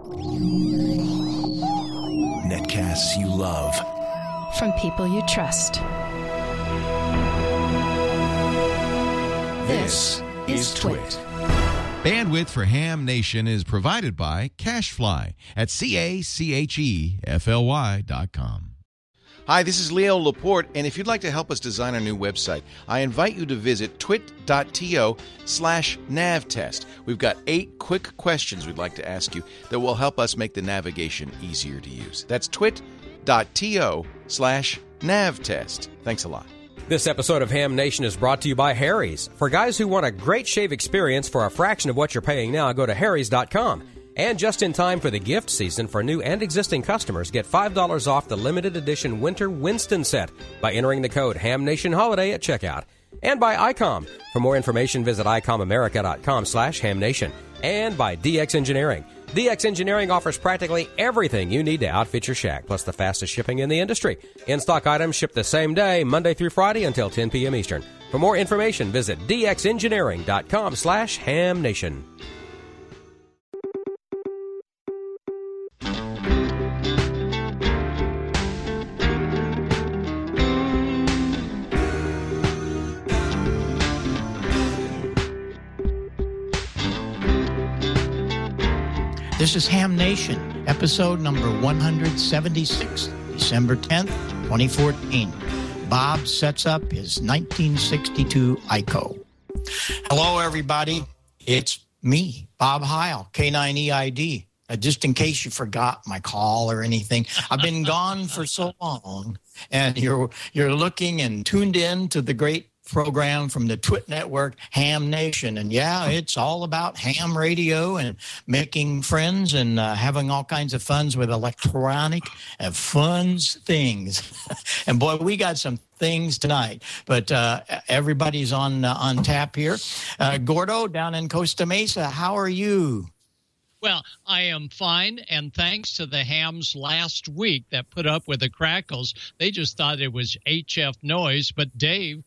Netcasts you love. From people you trust. This is Twit. Bandwidth for Ham Nation is provided by CashFly at CACHEFLY.com. Hi, this is Leo Laporte, and if you'd like to help us design our new website, I invite you to visit twit.to/navtest. We've got 8 quick questions we'd like to ask you that will help us make the navigation easier to use. That's twit.to/navtest. Thanks a lot. This episode of Ham Nation is brought to you by Harry's. For guys who want a great shave experience for a fraction of what you're paying now, go to harrys.com. And just in time for the gift season, for new and existing customers, get $5 off the limited edition Winter Winston set by entering the code HamNationHoliday at checkout. And by ICOM. For more information, visit ICOMAmerica.com/HamNation. And by DX Engineering. DX Engineering offers practically everything you need to outfit your shack, plus the fastest shipping in the industry. In-stock items ship the same day, Monday through Friday until 10 p.m. Eastern. For more information, visit DXEngineering.com/HamNation. This is Ham Nation, episode number 176, December 10th, 2014. Bob sets up his 1962 ICO. Hello, everybody. It's me, Bob Heil, K9EID. Just in case you forgot my call or anything, I've been gone for so long, and you're looking and tuned in to the great program from the Twit Network, Ham Nation. And yeah, it's all about ham radio and making friends and having all kinds of funs with electronic and funs things. And boy, we got some things tonight, but everybody's on tap here. Gordo down in Costa Mesa, how are you? Well, I am fine, and thanks to the hams last week that put up with the crackles, they just thought it was HF noise, but Dave,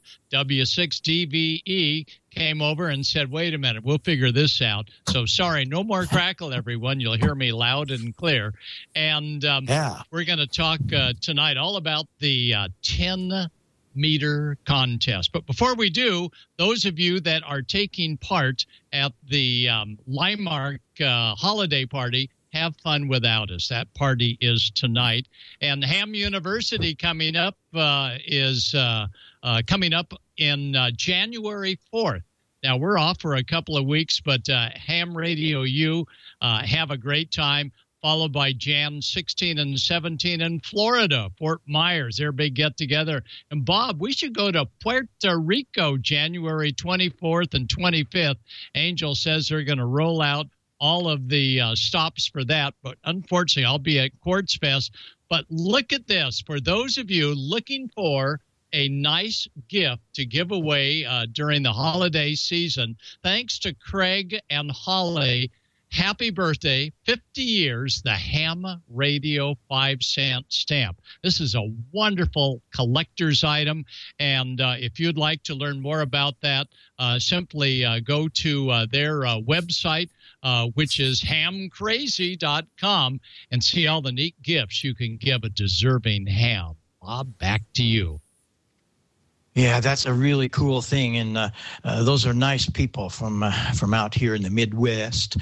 W6DVE, came over and said, wait a minute, we'll figure this out. So sorry, no more crackle, everyone. You'll hear me loud and clear. And we're going to talk tonight all about the 10-meter contest. But before we do, those of you that are taking part at the Limemark holiday party, have fun without us. That party is tonight. And Ham University coming up is coming up in January 4th. Now, we're off for a couple of weeks, but Ham Radio U, have a great time. Followed by Jan 16 and 17 in Florida, Fort Myers, their big get-together. And, Bob, we should go to Puerto Rico January 24th and 25th. Angel says they're going to roll out all of the stops for that, but unfortunately I'll be at Quartz Fest. But look at this. For those of you looking for a nice gift to give away during the holiday season, thanks to Craig and Holly, happy birthday, 50 years, the Ham Radio 5-cent stamp. This is a wonderful collector's item, and if you'd like to learn more about that, simply go to their website, which is hamcrazy.com, and see all the neat gifts you can give a deserving ham. Bob, back to you. Yeah, that's a really cool thing, and those are nice people from out here in the Midwest.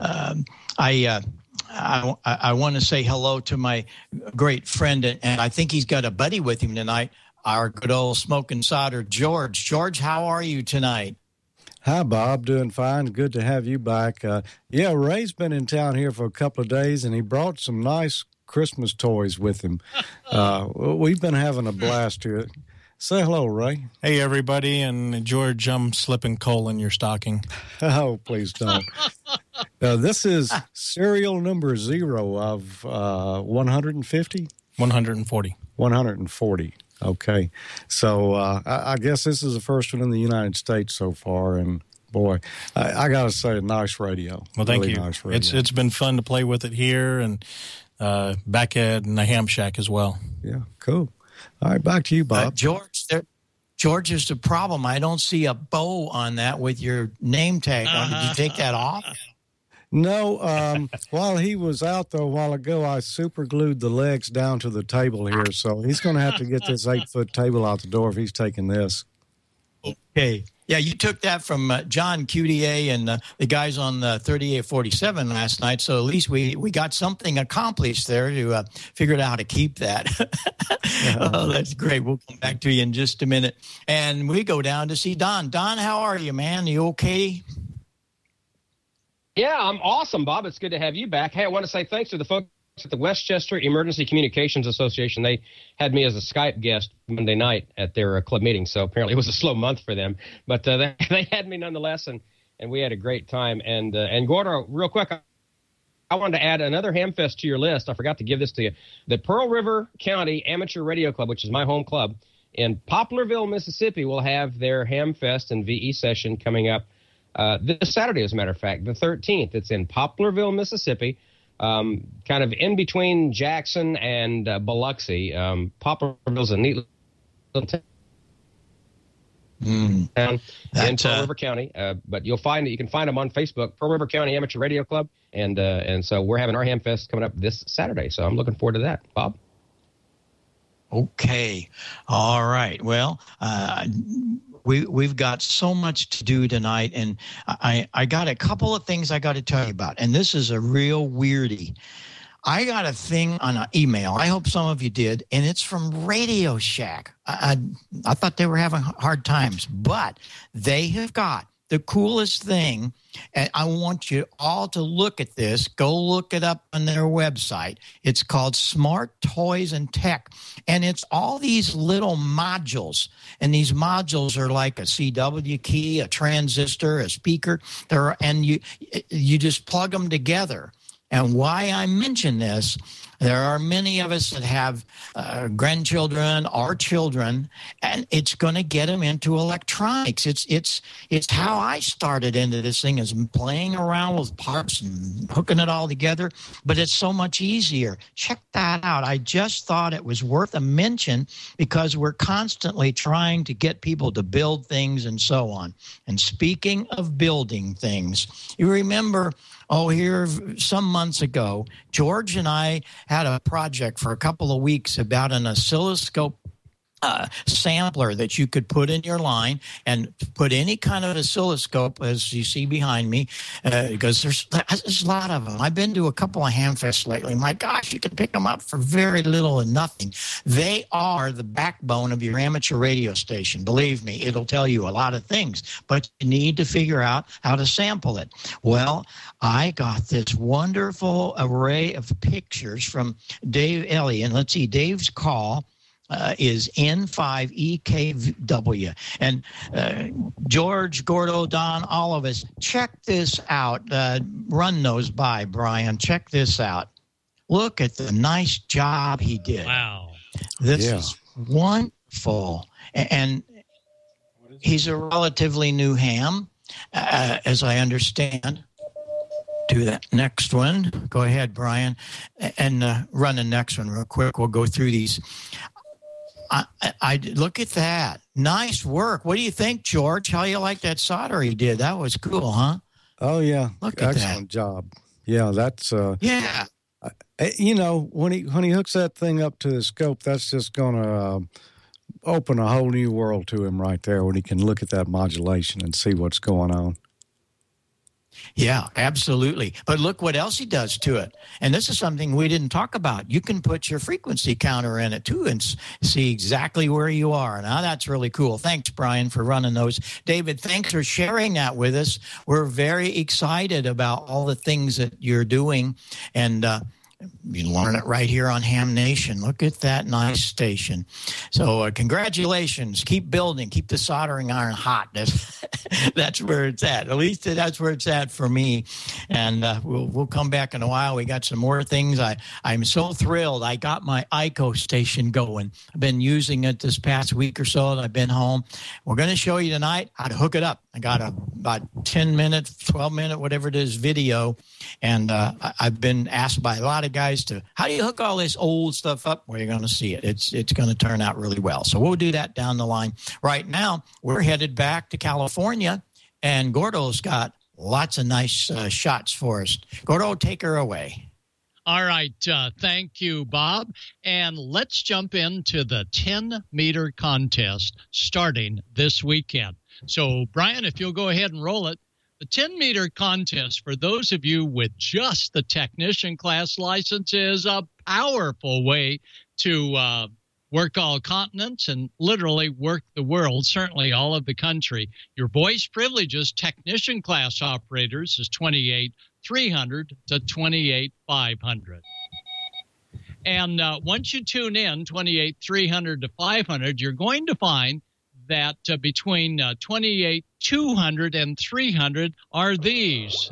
I want to say hello to my great friend, and I think he's got a buddy with him tonight, our good old smoking solder, George. George, how are you tonight? Hi, Bob. Doing fine. Good to have you back. Ray's been in town here for a couple of days, and he brought some nice Christmas toys with him. We've been having a blast here. Say hello, Ray. Hey, everybody. And, George, I'm slipping coal in your stocking. Oh, please don't. This is serial number 0 of 150? 140. 140. Okay. So I guess this is the first one in the United States so far. And, boy, I got to say, a nice radio. Well, thank you. Nice radio. It's been fun to play with it here and back at the Ham Shack as well. Yeah, cool. All right, back to you, Bob. George, is the problem. I don't see a bow on that with your name tag on. Did you take that off? No, while he was out there a while ago, I super glued the legs down to the table here, so he's going to have to get this 8-foot table out the door if he's taking this. Okay. Yeah, you took that from John QDA and the guys on 3847 last night, so at least we got something accomplished there to figure out how to keep that. Oh, that's great. We'll come back to you in just a minute. And we go down to see Don. Don, how are you, man? You okay? Yeah, I'm awesome, Bob. It's good to have you back. Hey, I want to say thanks to the folks at the Westchester Emergency Communications Association. They had me as a Skype guest Monday night at their club meeting, so apparently it was a slow month for them. But they had me nonetheless, and we had a great time. And Gordo, real quick, I wanted to add another Hamfest to your list. I forgot to give this to you. The Pearl River County Amateur Radio Club, which is my home club, in Poplarville, Mississippi, will have their Hamfest and VE session coming up this Saturday, as a matter of fact, the 13th. It's in Poplarville, Mississippi, kind of in between Jackson and Biloxi. Poplarville's a neat little town in Pearl River County, but you can find them on Facebook, Pearl River County Amateur Radio Club, and so we're having our Hamfest coming up this Saturday, so I'm looking forward to that. Bob? Okay. All right. Well, we've got so much to do tonight, and I got a couple of things I got to tell you about, and this is a real weirdie. I got a thing on an email. I hope some of you did, and it's from Radio Shack. I thought they were having hard times, but they have got the coolest thing, and I want you all to look at this. Go look it up on their website. It's called Smart Toys and Tech, and it's all these little modules, and these modules are like a CW key, a transistor, a speaker, and you just plug them together. And why I mention this, there are many of us that have grandchildren or children, and it's going to get them into electronics. It's how I started into this thing, is playing around with parts and hooking it all together, but it's so much easier. Check that out. I just thought it was worth a mention because we're constantly trying to get people to build things and so on. And speaking of building things, you remember here some months ago, George and I had a project for a couple of weeks about an oscilloscope sampler that you could put in your line and put any kind of oscilloscope, as you see behind me, because there's a lot of them. I've been to a couple of Hamfests lately. My gosh, you can pick them up for very little and nothing. They are the backbone of your amateur radio station. Believe me, it'll tell you a lot of things, but you need to figure out how to sample it. Well, I got this wonderful array of pictures from Dave Elliott. Let's see, Dave's call is N5EKW. And George, Gordo, Don, all of us, check this out. Run those by, Brian. Check this out. Look at the nice job he did. Wow. This is wonderful. And he's a relatively new ham, as I understand. Do that next one. Go ahead, Brian, and run the next one real quick. We'll go through these. I look at that. Nice work. What do you think, George? How you like that solder he did? That was cool, huh? Oh, yeah. Look at excellent job. Yeah, that's yeah. When he hooks that thing up to the scope, that's just going to open a whole new world to him right there when he can look at that modulation and see what's going on. Yeah, absolutely. But look what else he does to it. And this is something we didn't talk about. You can put your frequency counter in it, too, and see exactly where you are. Now, that's really cool. Thanks, Brian, for running those. David, thanks for sharing that with us. We're very excited about all the things that you're doing. And you learn it right here on Ham Nation. Look at that nice station. So congratulations. Keep building. Keep the soldering iron hot. That's where it's at. At least that's where it's at for me. And we'll come back in a while. We got some more things. I'm so thrilled. I got my ICO station going. I've been using it this past week or so, and I've been home. We're going to show you tonight how to hook it up. I got about 10-minute, 12-minute, whatever it is, video. And I've been asked by a lot of guys to, how do you hook all this old stuff up? Well, you're going to see it. It's going to turn out really well. So we'll do that down the line. Right now, we're headed back to California, and Gordo's got lots of nice shots for us. Gordo, take her away. All right. Thank you, Bob. And let's jump into the 10-meter contest starting this weekend. So, Brian, if you'll go ahead and roll it. The 10-meter contest, for those of you with just the technician class license, is a powerful way to work all continents and literally work the world, certainly all of the country. Your voice privileges technician class operators is 28,300 to 28,500. And once you tune in 28,300 to 500, you're going to find that between 28,200 and 300 are these.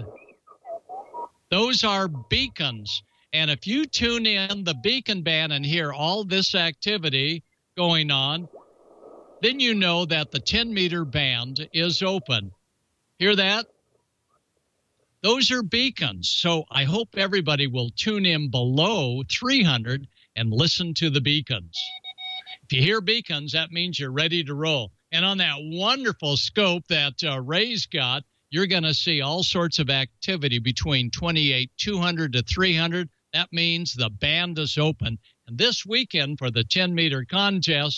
Those are beacons. And if you tune in the beacon band and hear all this activity going on, then you know that the 10-meter band is open. Hear that? Those are beacons. So I hope everybody will tune in below 300 and listen to the beacons. If you hear beacons, that means you're ready to roll. And on that wonderful scope that Ray's got, you're going to see all sorts of activity between 28,200 to 300. That means the band is open. And this weekend for the 10-meter contest,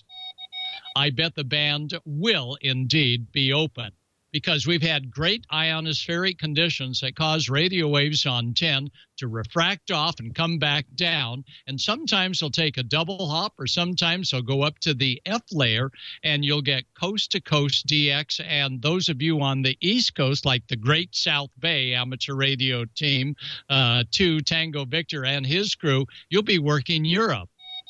I bet the band will indeed be open, because we've had great ionospheric conditions that cause radio waves on 10 to refract off and come back down. And sometimes they'll take a double hop, or sometimes they'll go up to the F layer, and you'll get coast-to-coast DX. And those of you on the East Coast, like the Great South Bay amateur radio team, 2 Tango Victor and his crew, you'll be working Europe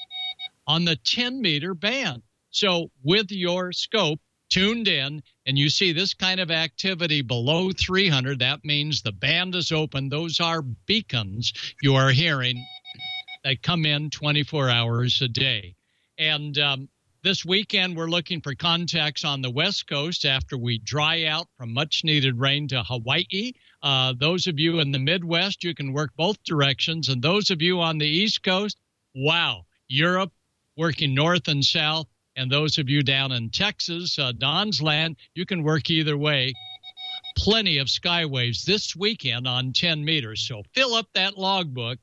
on the 10-meter band. So with your scope tuned in, and you see this kind of activity below 300, that means the band is open. Those are beacons you are hearing that come in 24 hours a day. And this weekend, we're looking for contacts on the West Coast after we dry out from much-needed rain to Hawaii. Those of you in the Midwest, you can work both directions. And those of you on the East Coast, wow, Europe, working north and south. And those of you down in Texas, Don's land, you can work either way. Plenty of skywaves this weekend on 10 meters. So fill up that logbook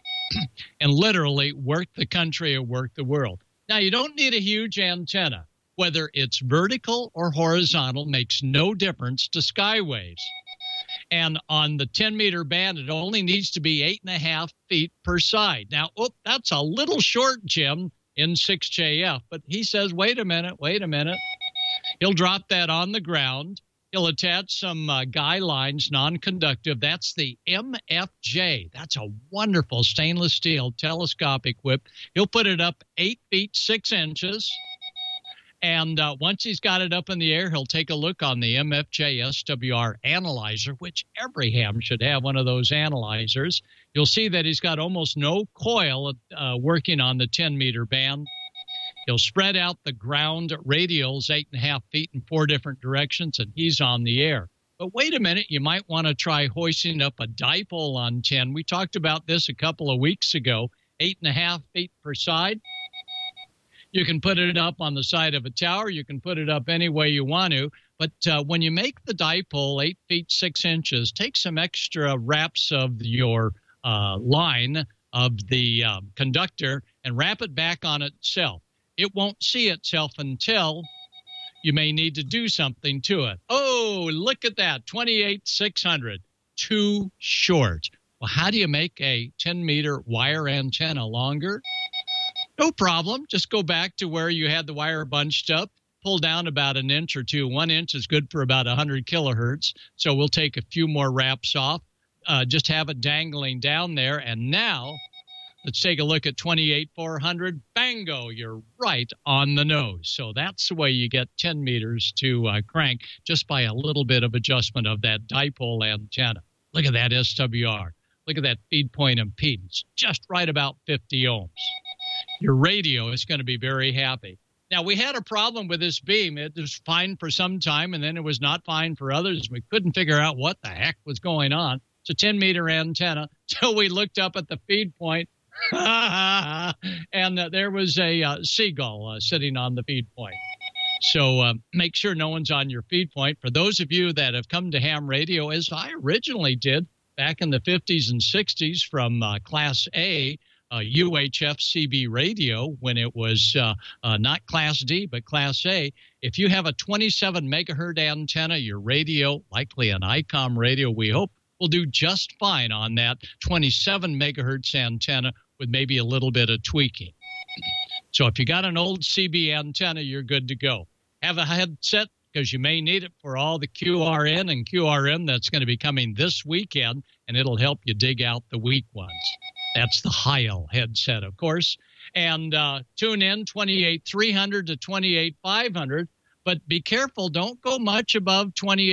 and literally work the country or work the world. Now, you don't need a huge antenna. Whether it's vertical or horizontal makes no difference to skywaves. And on the 10-meter band, it only needs to be 8.5 feet per side. Now, that's a little short, Jim, in 6JF, but he says, wait a minute. He'll drop that on the ground. He'll attach some guy lines, non-conductive. That's the MFJ. That's a wonderful stainless steel telescopic whip. He'll put it up 8 feet 6 inches. And once he's got it up in the air, he'll take a look on the MFJ SWR analyzer, which every ham should have one of those analyzers. You'll see that he's got almost no coil working on the 10-meter band. He'll spread out the ground radials 8.5 feet in 4 different directions, and he's on the air. But wait a minute, you might want to try hoisting up a dipole on 10. We talked about this a couple of weeks ago, 8.5 feet per side. You can put it up on the side of a tower. You can put it up any way you want to. But when you make the dipole 8 feet 6 inches, take some extra wraps of your line of the conductor and wrap it back on itself. It won't see itself until you may need to do something to it. Oh, look at that, 28,600, too short. Well, how do you make a 10-meter wire antenna longer? No problem. Just go back to where you had the wire bunched up, pull down about an inch or two. 1 inch is good for about 100 kilohertz. So we'll take a few more wraps off, just have it dangling down there. And now let's take a look at 28,400. Bango, you're right on the nose. So that's the way you get 10 meters to crank, just by a little bit of adjustment of that dipole antenna. Look at that SWR. Look at that feed point impedance, just right about 50 ohms. Your radio is going to be very happy. Now, we had a problem with this beam. It was fine for some time, and then it was not fine for others. We couldn't figure out what the heck was going on. It's a 10-meter antenna till we looked up at the feed point, and there was a seagull sitting on the feed point. So make sure no one's on your feed point. For those of you that have come to ham radio, as I originally did back in the 50s and 60s from Class A, UHF CB radio, when it was not Class D, but Class A, if you have a 27 megahertz antenna, your radio, likely an ICOM radio, we hope, will do just fine on that 27 megahertz antenna with maybe a little bit of tweaking. So if you got an old CB antenna, you're good to go. Have a headset because you may need it for all the QRN and QRM that's going to be coming this weekend, and it'll help you dig out the weak ones. That's the Heil headset, of course. And tune in 28,300 to 28,500. But be careful, don't go much above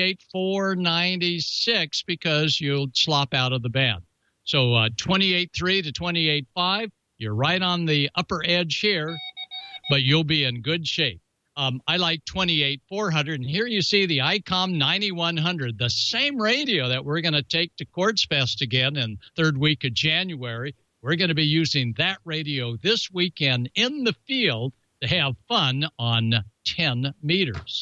28,496 because you'll slop out of the band. So 28.3 to 28.5, you're right on the upper edge here, but you'll be in good shape. I like 28,400, and here you see the ICOM 9100, the same radio that we're going to take to Quartz Fest again in third week of January. We're going to be using that radio this weekend in the field to have fun on 10 meters.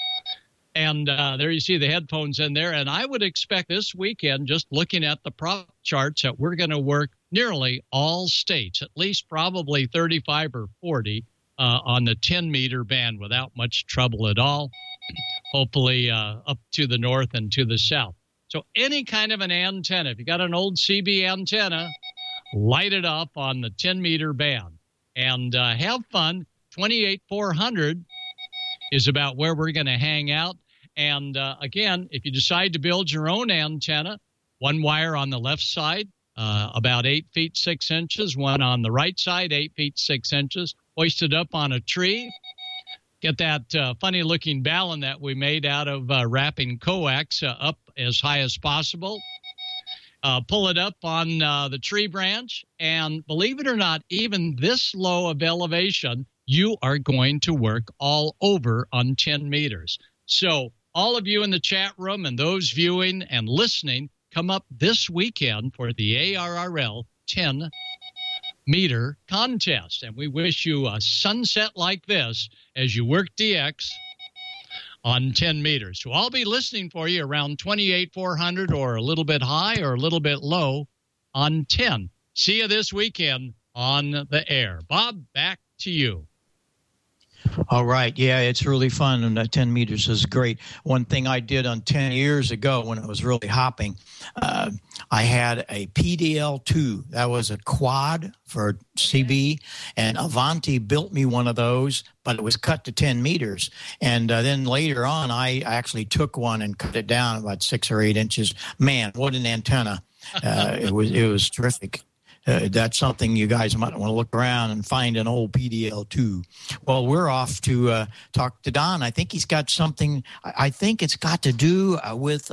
And there you see the headphones in there. And I would expect this weekend, just looking at the prop charts, that we're going to work nearly all states, at least probably 35 or 40 on the 10-meter band without much trouble at all, hopefully up to the north and to the south. So any kind of an antenna, if you got an old CB antenna, light it up on the 10-meter band and have fun. 28,400 is about where we're going to hang out. And again, if you decide to build your own antenna, one wire on the left side, about 8 feet 6 inches, one on the right side, 8 feet 6 inches, hoisted up on a tree. Get that funny looking balun that we made out of wrapping coax up as high as possible. Pull it up on the tree branch, and believe it or not, even this low of elevation, you are going to work all over on 10 meters. So all of you in the chat room and those viewing and listening, come up this weekend for the ARRL 10-meter contest. And we wish you a sunset like this as you work DX on 10 meters. So I'll be listening for you around 28,400 or a little bit high or a little bit low on 10. See you this weekend on the air. Bob, back to you. All right. Yeah, it's really fun, and 10 meters is great. One thing I did on 10 years ago when I was really hopping, I had a PDL-2. That was a quad for CB, and Avanti built me one of those, but it was cut to 10 meters. And then later on, I actually took one and cut it down about 6 or 8 inches. Man, what an antenna. It was terrific. That's something you guys might want to look around and find an old PDL-2. Well, we're off to talk to Don. I think he's got something. I think it's got to do with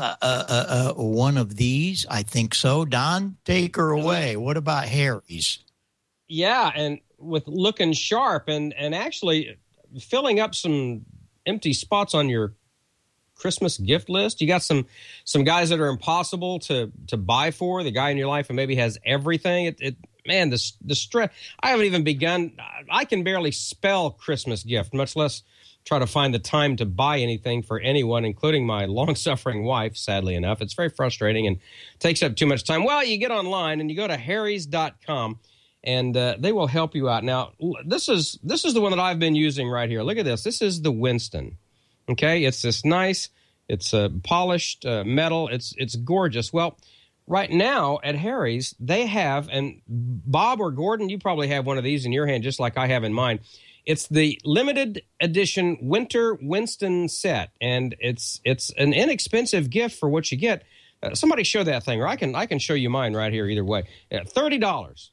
one of these. I think so. Don, take her away. What about Harry's? Yeah, and with looking sharp and actually filling up some empty spots on your Christmas gift list. You got some guys that are impossible to buy for. The guy in your life who maybe has everything. Man, the stress. I haven't even begun. I can barely spell Christmas gift, much less try to find the time to buy anything for anyone, including my long-suffering wife, sadly enough. It's very frustrating and takes up too much time. Well, you get online and you go to harrys.com, and they will help you out. Now, this is the one that I've been using right here. Look at this. This is the Winston. Okay, it's this nice, it's a polished metal. It's gorgeous. Well, right now at Harry's, they have, and Bob or Gordon, you probably have one of these in your hand just like I have in mine. It's the limited edition Winter Winston set, and it's an inexpensive gift for what you get. Somebody show that thing, or I can show you mine right here either way. $30.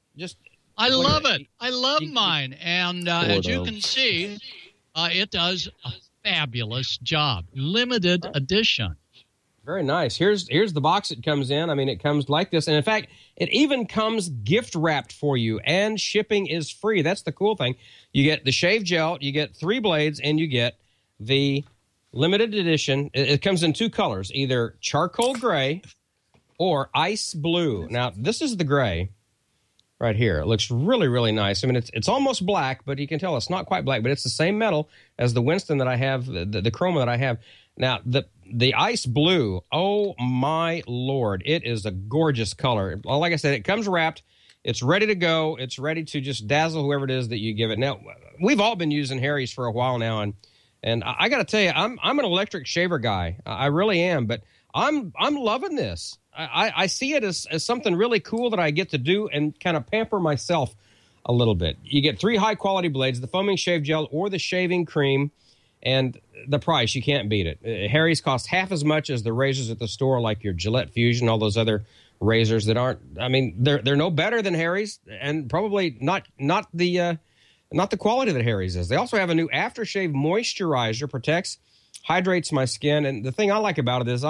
I love it. I love mine, and as you can see, it does a fabulous job. Limited edition. Very nice. Here's the box it comes in. I mean, it comes like this. And in fact, it even comes gift wrapped for you, and shipping is free. That's the cool thing. You get the shave gel, you get 3 blades, and you get the limited edition. It comes in 2 colors, either charcoal gray or ice blue. Now, this is the gray. right here. It looks really, really nice. I mean, it's almost black, but you can tell it's not quite black, but it's the same metal as the Winston that I have, the Chroma that I have. Now, the ice blue, oh my Lord, it is a gorgeous color. Like I said, it comes wrapped. It's ready to go. It's ready to just dazzle whoever it is that you give it. Now, we've all been using Harry's for a while now, and I got to tell you, I'm an electric shaver guy. I really am, but I'm loving this. I see it as something really cool that I get to do and kind of pamper myself a little bit. You get 3 high-quality blades, the foaming shave gel or the shaving cream, and the price, you can't beat it. Harry's costs half as much as the razors at the store, like your Gillette Fusion, all those other razors that aren't, I mean, they're no better than Harry's, and probably not the quality that Harry's is. They also have a new aftershave moisturizer, protects, hydrates my skin, and the thing I like about it is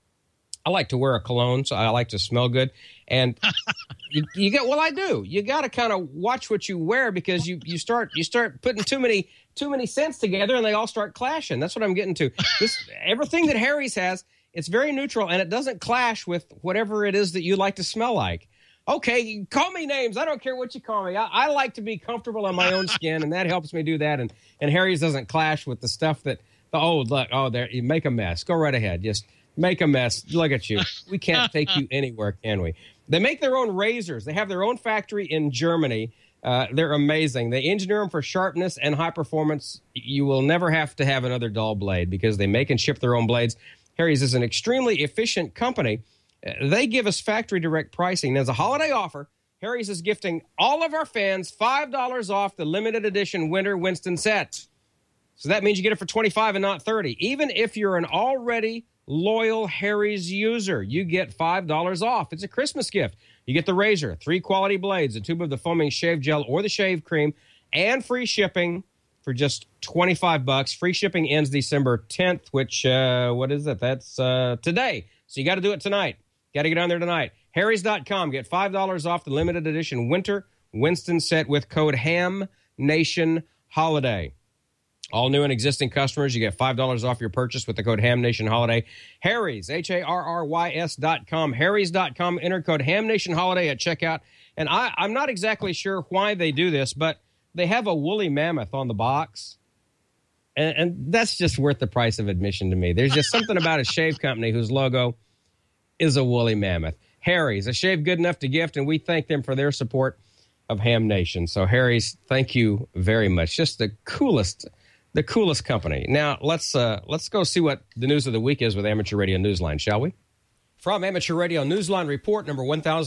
I like to wear a cologne, so I like to smell good. And you get, well, I do. You got to kind of watch what you wear, because you start putting too many scents together, and they all start clashing. That's what I'm getting to. Everything that Harry's has, it's very neutral, and it doesn't clash with whatever it is that you like to smell like. Okay, call me names. I don't care what you call me. I like to be comfortable in my own skin, and that helps me do that. And Harry's doesn't clash with the stuff that, there, you make a mess. Go right ahead. Just make a mess. Look at you. We can't take you anywhere, can we? They make their own razors. They have their own factory in Germany. They're amazing. They engineer them for sharpness and high performance. You will never have to have another dull blade, because they make and ship their own blades. Harry's is an extremely efficient company. They give us factory direct pricing. As a holiday offer, Harry's is gifting all of our fans $5 off the limited edition Winter Winston set. So that means you get it for $25 and not $30. Even if you're an already loyal Harry's user, you get $5 off. It's a Christmas gift. You get the razor, 3 quality blades, a tube of the foaming shave gel or the shave cream, and free shipping for just $25. Free shipping ends December 10th, which, what is it? That's today. So you got to do it tonight. Got to get on there tonight. Harrys.com. Get $5 off the limited edition Winter Winston set with code HAMNATIONHOLIDAY. All new and existing customers, you get $5 off your purchase with the code HAMNATIONHOLIDAY. Harry's, HARRYS.com. Harry's.com. Enter code HAMNATIONHOLIDAY at checkout. And I'm not exactly sure why they do this, but they have a woolly mammoth on the box. And that's just worth the price of admission to me. There's just something about a shave company whose logo is a woolly mammoth. Harry's, a shave good enough to gift, and we thank them for their support of Ham Nation. So Harry's, thank you very much. Just the coolest company. Now, let's go see what the news of the week is with Amateur Radio Newsline, shall we? From Amateur Radio Newsline Report number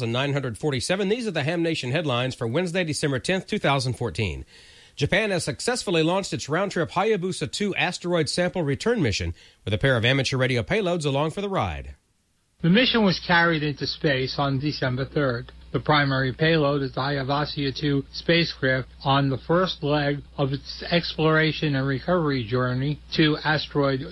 1947, these are the Ham Nation headlines for Wednesday, December 10th, 2014. Japan has successfully launched its round-trip Hayabusa 2 asteroid sample return mission with a pair of amateur radio payloads along for the ride. The mission was carried into space on December 3rd. The primary payload is the Hayabusa 2 spacecraft on the first leg of its exploration and recovery journey to asteroid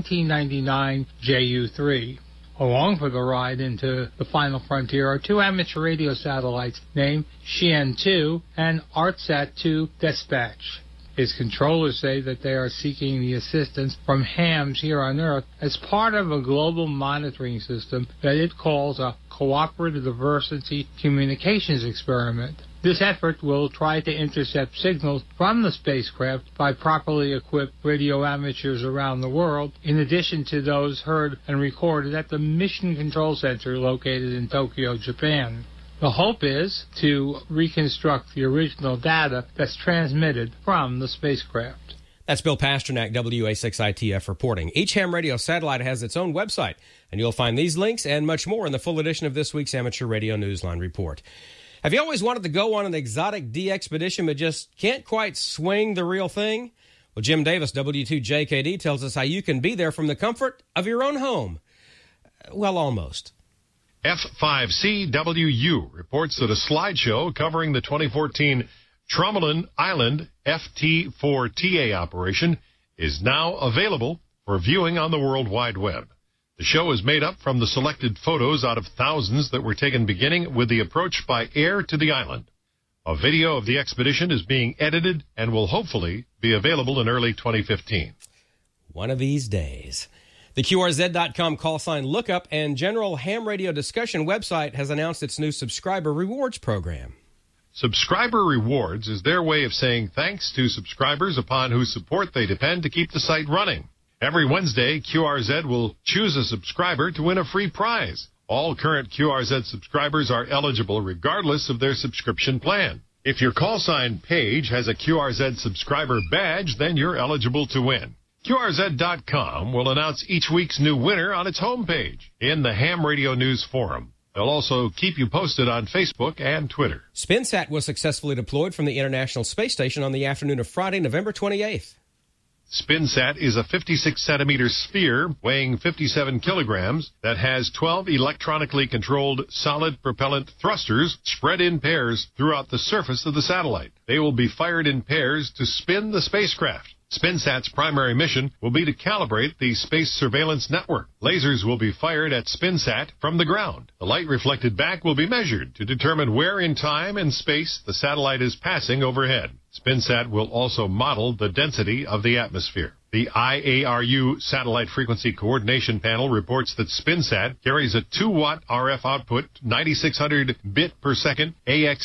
1999 JU-3. Along for the ride into the final frontier are 2 amateur radio satellites named Xian-2 and ArtSat-2 Dispatch. Its controllers say that they are seeking the assistance from hams here on Earth as part of a global monitoring system that it calls a cooperative diversity communications experiment. This effort will try to intercept signals from the spacecraft by properly equipped radio amateurs around the world, in addition to those heard and recorded at the Mission Control Center located in Tokyo, Japan. The hope is to reconstruct the original data that's transmitted from the spacecraft. That's Bill Pasternak, WA6ITF, reporting. Each ham radio satellite has its own website, and you'll find these links and much more in the full edition of this week's Amateur Radio Newsline Report. Have you always wanted to go on an exotic de-expedition but just can't quite swing the real thing? Well, Jim Davis, W2JKD, tells us how you can be there from the comfort of your own home. Well, almost. F5CWU reports that a slideshow covering the 2014 Tromelin Island FT4TA operation is now available for viewing on the World Wide Web. The show is made up from the selected photos out of thousands that were taken beginning with the approach by air to the island. A video of the expedition is being edited and will hopefully be available in early 2015. One of these days. The QRZ.com call sign lookup and general ham radio discussion website has announced its new subscriber rewards program. Subscriber Rewards is their way of saying thanks to subscribers upon whose support they depend to keep the site running. Every Wednesday, QRZ will choose a subscriber to win a free prize. All current QRZ subscribers are eligible regardless of their subscription plan. If your call sign page has a QRZ subscriber badge, then you're eligible to win. QRZ.com will announce each week's new winner on its homepage in the Ham Radio News Forum. They'll also keep you posted on Facebook and Twitter. SpinSat was successfully deployed from the International Space Station on the afternoon of Friday, November 28th. SpinSat is a 56-centimeter sphere weighing 57 kilograms that has 12 electronically controlled solid propellant thrusters spread in pairs throughout the surface of the satellite. They will be fired in pairs to spin the spacecraft. SpinSat's primary mission will be to calibrate the space surveillance network. Lasers will be fired at SpinSat from the ground. The light reflected back will be measured to determine where in time and space the satellite is passing overhead. SpinSat will also model the density of the atmosphere. The IARU Satellite Frequency Coordination Panel reports that SpinSat carries a 2-watt RF output, 9600 bit per second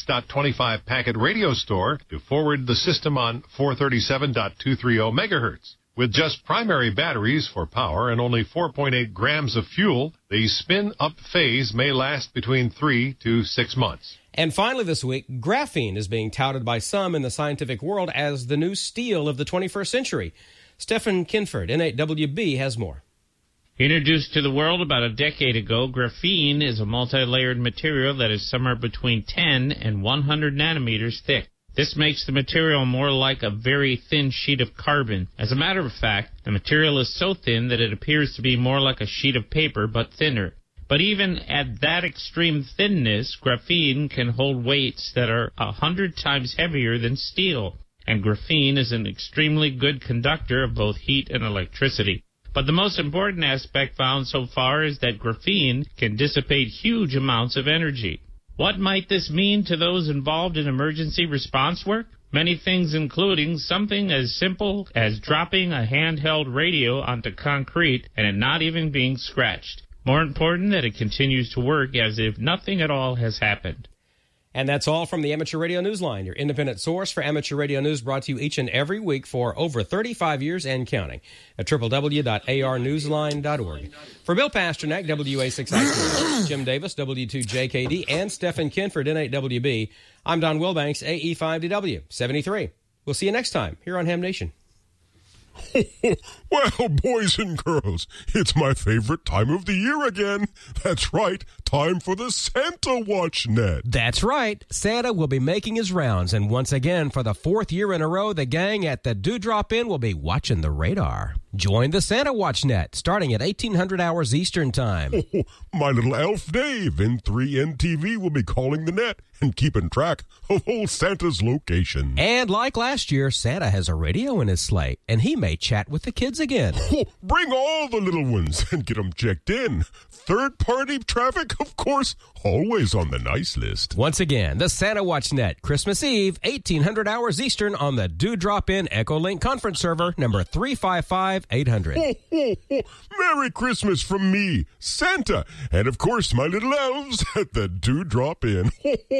AX.25 packet radio store to forward the system on 437.230 megahertz. With just primary batteries for power and only 4.8 grams of fuel, the spin-up phase may last between 3 to 6 months. And finally this week, graphene is being touted by some in the scientific world as the new steel of the 21st century. Stephen Kinford, N8WB, has more. Introduced to the world about a decade ago, graphene is a multi-layered material that is somewhere between 10 and 100 nanometers thick. This makes the material more like a very thin sheet of carbon. As a matter of fact, the material is so thin that it appears to be more like a sheet of paper, but thinner. But even at that extreme thinness, graphene can hold weights that are 100 times heavier than steel. And graphene is an extremely good conductor of both heat and electricity. But the most important aspect found so far is that graphene can dissipate huge amounts of energy. What might this mean to those involved in emergency response work? Many things, including something as simple as dropping a handheld radio onto concrete and it not even being scratched. More important, that it continues to work as if nothing at all has happened. And that's all from the Amateur Radio Newsline, your independent source for amateur radio news, brought to you each and every week for over 35 years and counting at www.arnewsline.org. For Bill Pasternak, WA6I2, Jim Davis, W2JKD, and Stephen Kinford, N8WB, I'm Don Wilbanks, AE5DW, 73. We'll see you next time here on Ham Nation. Well, boys and girls, it's my favorite time of the year again. That's right, time for the Santa Watch Net. That's right. Santa will be making his rounds, and once again, for the 4th year in a row, the gang at the Dewdrop Inn will be watching the radar. Join the Santa Watch Net, starting at 1800 hours Eastern Time. My little elf Dave in 3NTV will be calling the net and keeping track of old Santa's location. And like last year, Santa has a radio in his sleigh, and he may chat with the kids again. Bring all the little ones and get them checked in. Third-party traffic, of course, always on the nice list. Once again, the Santa Watch Net, Christmas Eve, 1800 hours Eastern on the Dewdrop Inn Echolink conference server, number 355-800. Merry Christmas from me, Santa, and of course my little elves at the Dewdrop Inn.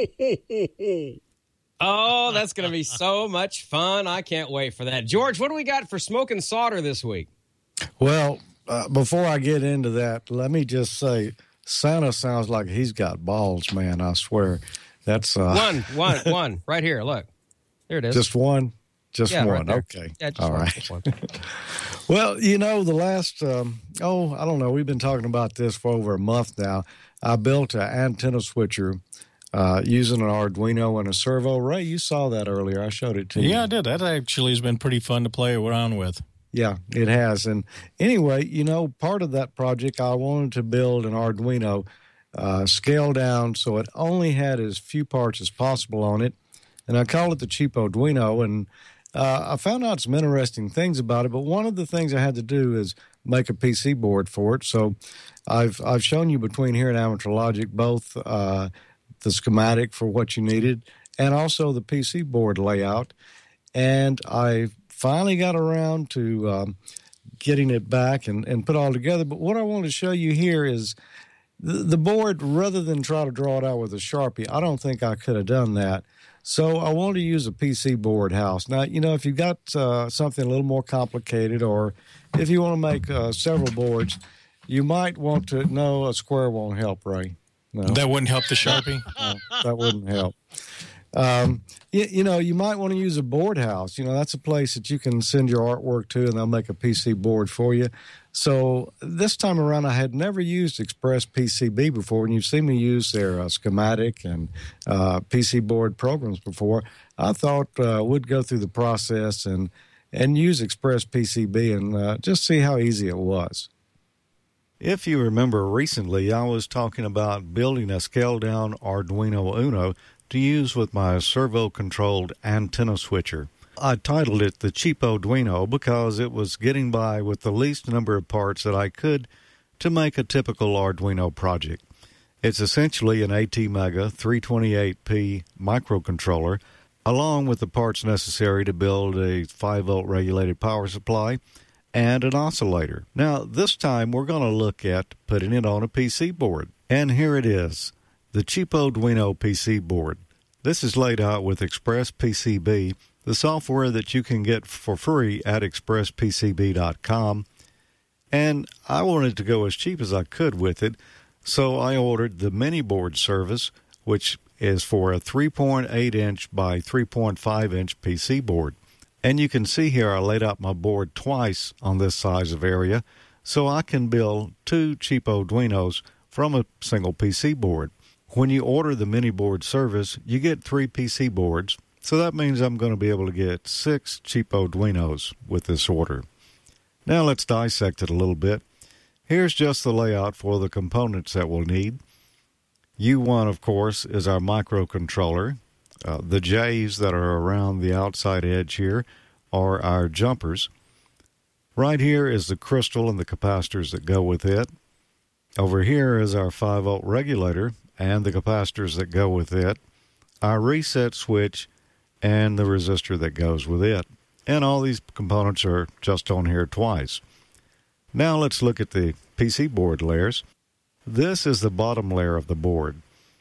Oh, that's going to be so much fun. I can't wait for that. George, what do we got for Smoke and Solder this week? Well, before I get into that, let me just say Santa sounds like he's got balls, man, I swear. That's one, right here, look. There it is. Just one? Just one, right okay. Yeah, just all one, right. Just one. Well, you know, the last, I don't know, we've been talking about this for over a month now. I built an antenna switcher using an Arduino and a servo. Ray, you saw that earlier. I showed it to you. Yeah, I did. That actually has been pretty fun to play around with. Yeah, it has. And anyway, you know, part of that project, I wanted to build an Arduino scale down so it only had as few parts as possible on it. And I call it the cheap Arduino. And I found out some interesting things about it. But one of the things I had to do is make a PC board for it. So I've shown you between here and Amateur Logic both the schematic for what you needed and also the PC board layout. And I finally got around to getting it back and put all together. But what I want to show you here is the board, rather than try to draw it out with a Sharpie, I don't think I could have done that. So I wanted to use a PC board house. Now, if you've got something a little more complicated, or if you want to make several boards, you might want to know a square won't help, Ray. No. That wouldn't help the Sharpie? No, that wouldn't help. You might want to use a board house. That's a place that you can send your artwork to, and they'll make a PC board for you. So this time around, I had never used Express PCB before, and you've seen me use their schematic and PC board programs before. I thought we'd go through the process and use Express PCB and just see how easy it was. If you remember recently, I was talking about building a scaled-down Arduino Uno to use with my servo-controlled antenna switcher. I titled it the Cheap Arduino because it was getting by with the least number of parts that I could to make a typical Arduino project. It's essentially an ATmega 328P microcontroller, along with the parts necessary to build a 5-volt regulated power supply and an oscillator. Now, this time we're going to look at putting it on a PC board. And here it is, the Cheap Arduino PC board. This is laid out with Express PCB, the software that you can get for free at expresspcb.com. And I wanted to go as cheap as I could with it, so I ordered the mini board service, which is for a 3.8-inch by 3.5-inch PC board. And you can see here I laid out my board twice on this size of area, so I can build 2 cheap Arduinos from a single PC board. When you order the mini board service, you get 3 PC boards, so that means I'm going to be able to get 6 cheap Arduinos with this order. Now let's dissect it a little bit. Here's just the layout for the components that we'll need. U1, of course, is our microcontroller. The J's that are around the outside edge here are our jumpers. Right here is the crystal and the capacitors that go with it. Over here is our 5-volt regulator and the capacitors that go with it, our reset switch, and the resistor that goes with it. And all these components are just on here twice. Now let's look at the PC board layers. This is the bottom layer of the board.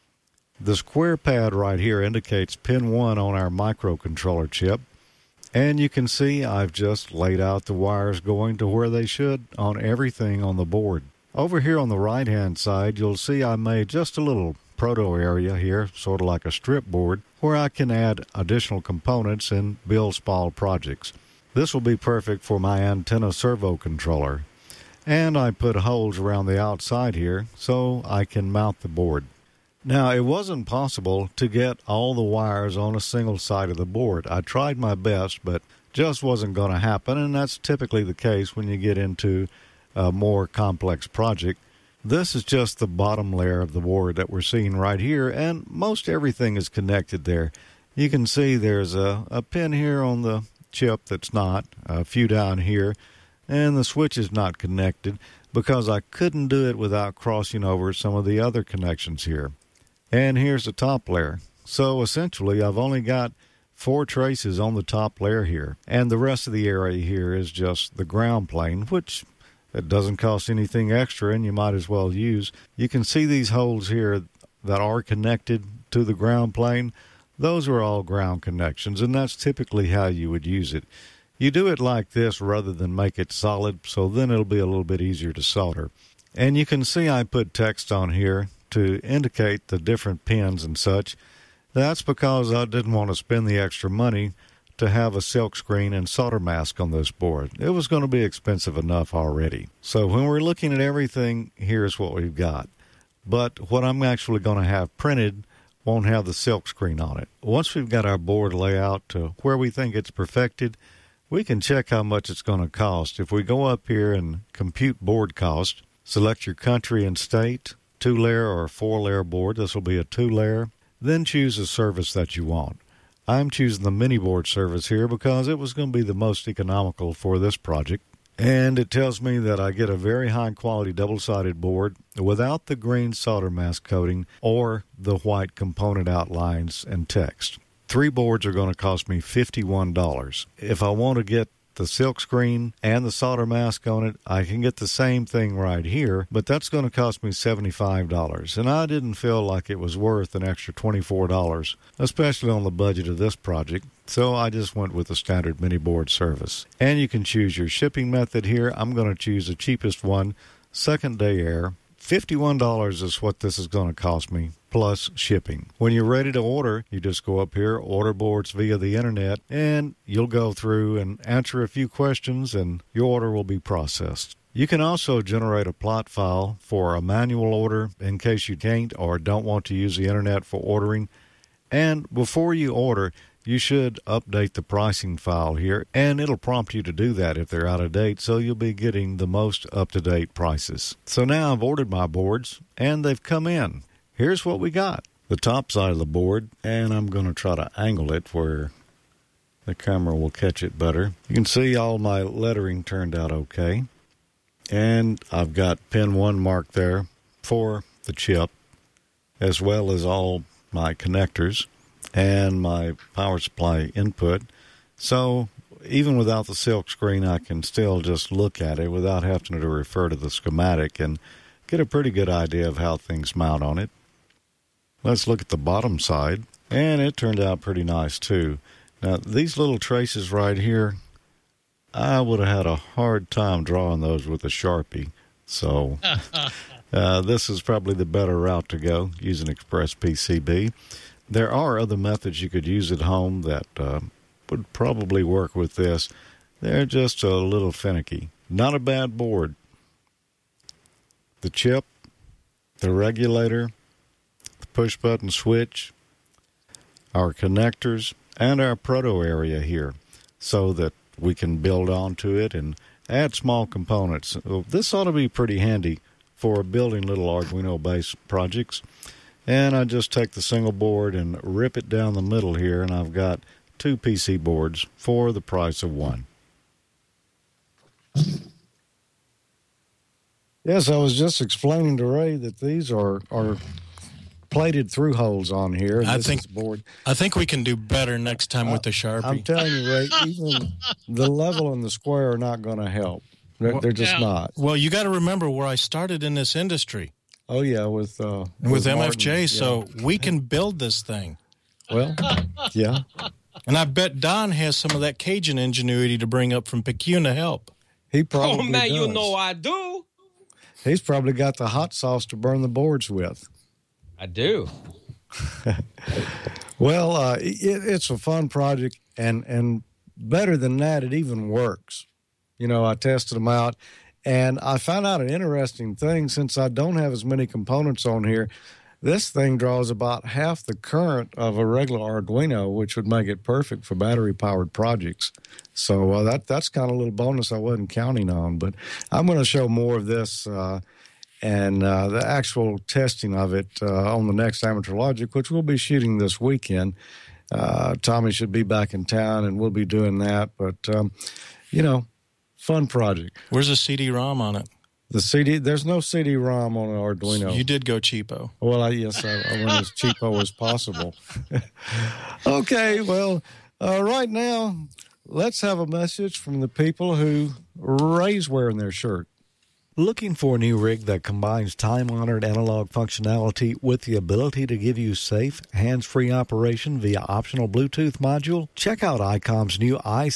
The square pad right here indicates pin 1 on our microcontroller chip. And you can see I've just laid out the wires going to where they should on everything on the board. Over here on the right-hand side, you'll see I made just a little proto area here, sort of like a strip board, where I can add additional components and build small projects. This will be perfect for my antenna servo controller. And I put holes around the outside here so I can mount the board. Now, it wasn't possible to get all the wires on a single side of the board. I tried my best, but just wasn't going to happen, and that's typically the case when you get into a more complex project. This is just the bottom layer of the board that we're seeing right here, and most everything is connected there. You can see there's a pin here on the chip that's not, a few down here, and the switch is not connected because I couldn't do it without crossing over some of the other connections here. And here's the top layer. So essentially I've only got 4 traces on the top layer here, and the rest of the area here is just the ground plane, which it doesn't cost anything extra and you might as well use. You can see these holes here that are connected to the ground plane. Those are all ground connections, and that's typically how you would use it. You do it like this rather than make it solid, so then it'll be a little bit easier to solder. And you can see I put text on here to indicate the different pins and such. That's because I didn't want to spend the extra money to have a silk screen and solder mask on this board. It was going to be expensive enough already. So when we're looking at everything, here's what we've got. But what I'm actually going to have printed won't have the silk screen on it. Once we've got our board layout to where we think it's perfected, we can check how much it's going to cost. If we go up here and compute board cost, select your country and state, 2-layer or 4-layer board. This will be a 2-layer. Then choose a service that you want. I'm choosing the mini board service here because it was going to be the most economical for this project. And it tells me that I get a very high quality double-sided board without the green solder mask coating or the white component outlines and text. 3 boards are going to cost me $51. If I want to get the silk screen and the solder mask on it. I can get the same thing right here, but that's going to cost me $75. And I didn't feel like it was worth an extra $24, especially on the budget of this project. So I just went with the standard mini board service. And you can choose your shipping method here. I'm going to choose the cheapest one, second day air. $51 is what this is going to cost me, plus shipping. When you're ready to order, you just go up here, order boards via the internet, and you'll go through and answer a few questions, and your order will be processed. You can also generate a plot file for a manual order in case you can't or don't want to use the internet for ordering. And before you order, you should update the pricing file here, and it'll prompt you to do that if they're out of date, so you'll be getting the most up-to-date prices. So now I've ordered my boards, and they've come in. Here's what we got. The top side of the board, and I'm going to try to angle it where the camera will catch it better. You can see all my lettering turned out okay. And I've got pin 1 marked there for the chip, as well as all my connectors and my power supply input. So even without the silk screen, I can still just look at it without having to refer to the schematic and get a pretty good idea of how things mount on it. Let's look at the bottom side, and it turned out pretty nice too. Now these little traces right here, I would have had a hard time drawing those with a Sharpie. So this is probably the better route to go, using Express PCB. There are other methods you could use at home that would probably work with this. They're just a little finicky. Not a bad board. The chip, the regulator, the push-button switch, our connectors, and our proto area here so that we can build onto it and add small components. This ought to be pretty handy for building little Arduino-based projects. And I just take the single board and rip it down the middle here, and I've got 2 PC boards for the price of 1. Yes, I was just explaining to Ray that these are plated through holes on here. And I think we can do better next time with the Sharpie. I'm telling you, Ray, even the level and the square are not going to help. They're just not. Well, you got to remember where I started in this industry. Oh, yeah, with MFJ, Martin, yeah. So we can build this thing. Well, yeah. And I bet Don has some of that Cajun ingenuity to bring up from Picayune to help. He probably man, does. You know I do. He's probably got the hot sauce to burn the boards with. I do. Well, it's a fun project, and better than that, it even works. You know, I tested them out. And I found out an interesting thing. Since I don't have as many components on here, this thing draws about half the current of a regular Arduino, which would make it perfect for battery-powered projects. So that's kind of a little bonus I wasn't counting on. But I'm going to show more of this and the actual testing of it on the next Amateur Logic, which we'll be shooting this weekend. Tommy should be back in town, and we'll be doing that. But, you know, fun project. Where's the CD-ROM on it? The CD, there's no CD-ROM on an Arduino. So you did go cheapo. Well, yes, I went as cheapo as possible. Okay, well, right now, let's have a message from the people who Ray's wearing their shirt. Looking for a new rig that combines time-honored analog functionality with the ability to give you safe, hands-free operation via optional Bluetooth module? Check out ICOM's new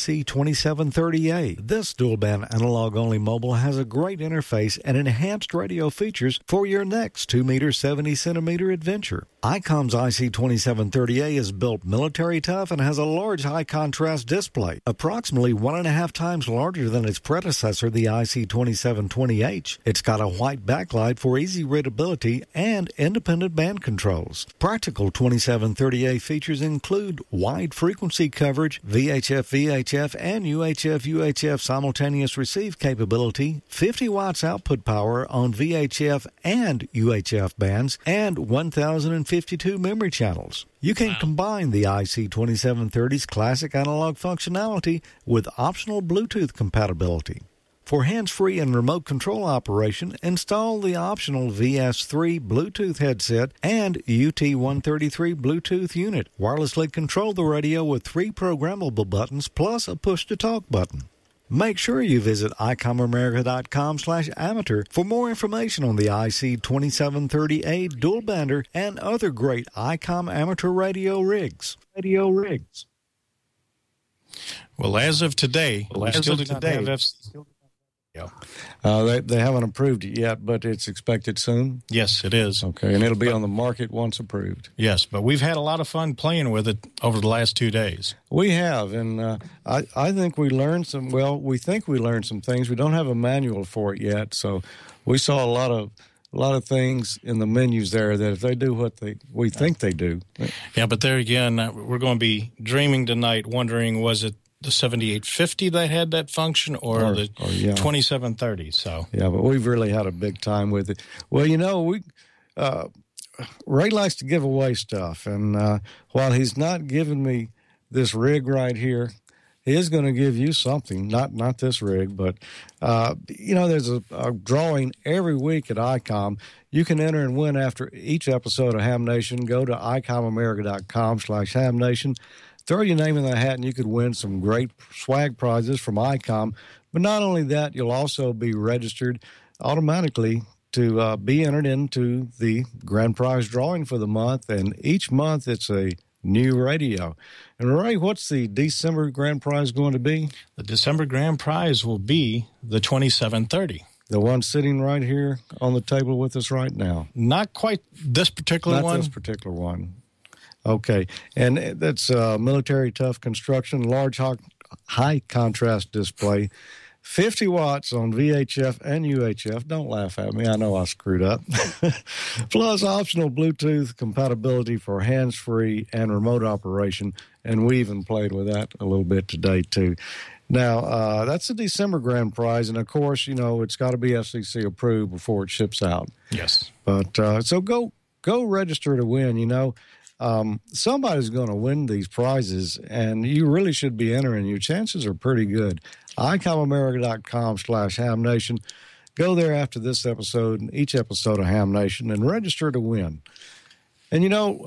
IC2730A. This dual-band analog-only mobile has a great interface and enhanced radio features for your next 2-meter, 70-centimeter adventure. ICOM's IC2730A is built military tough and has a large high-contrast display, approximately 1.5 times larger than its predecessor, the IC2720A. It's got a white backlight for easy readability and independent band controls. Practical 2730A features include wide frequency coverage, VHF-VHF and UHF-UHF simultaneous receive capability, 50 watts output power on VHF and UHF bands, and 1052 memory channels. You can combine the IC2730's classic analog functionality with optional Bluetooth compatibility. For hands-free and remote control operation, install the optional VS3 Bluetooth headset and UT133 Bluetooth unit. Wirelessly control the radio with 3 programmable buttons plus a push-to-talk button. Make sure you visit icomamerica.com/amateur for more information on the IC2730A dual bander and other great ICOM amateur radio rigs. Well, as of today, we still do not have FCC. They haven't approved it yet, but it's expected soon? Yes, it is. Okay, and it'll be on the market once approved. Yes, but we've had a lot of fun playing with it over the last 2 days. We have, and I think we learned some, we think we learned some things. We don't have a manual for it yet, so we saw a lot of things in the menus there that if they do what we think they do. Yeah, but there again, we're going to be dreaming tonight, wondering was it the 7850 that had that function or the 2730. So yeah, but we've really had a big time with it. Well, Ray likes to give away stuff, and while he's not giving me this rig right here, he is going to give you something. Not this rig, but there's a drawing every week at ICOM. You can enter and win after each episode of Ham Nation. Go to icomamerica.com/hamnation. Throw your name in the hat, and you could win some great swag prizes from ICOM. But not only that, you'll also be registered automatically to be entered into the grand prize drawing for the month. And each month, it's a new radio. And Ray, what's the December grand prize going to be? The December grand prize will be the 2730. The one sitting right here on the table with us right now. Not quite this particular one. Not this particular one. Okay, and that's military tough construction, large high contrast display, 50 watts on VHF and UHF. Don't laugh at me, I know I screwed up. Plus optional Bluetooth compatibility for hands-free and remote operation, and we even played with that a little bit today too. Now, that's the December grand prize, and of course, it's got to be FCC approved before it ships out. Yes. But so go register to win, somebody's going to win these prizes, and you really should be entering. Your chances are pretty good. icomamerica.com/hamnation. Go there after this episode and each episode of Ham Nation and register to win. And,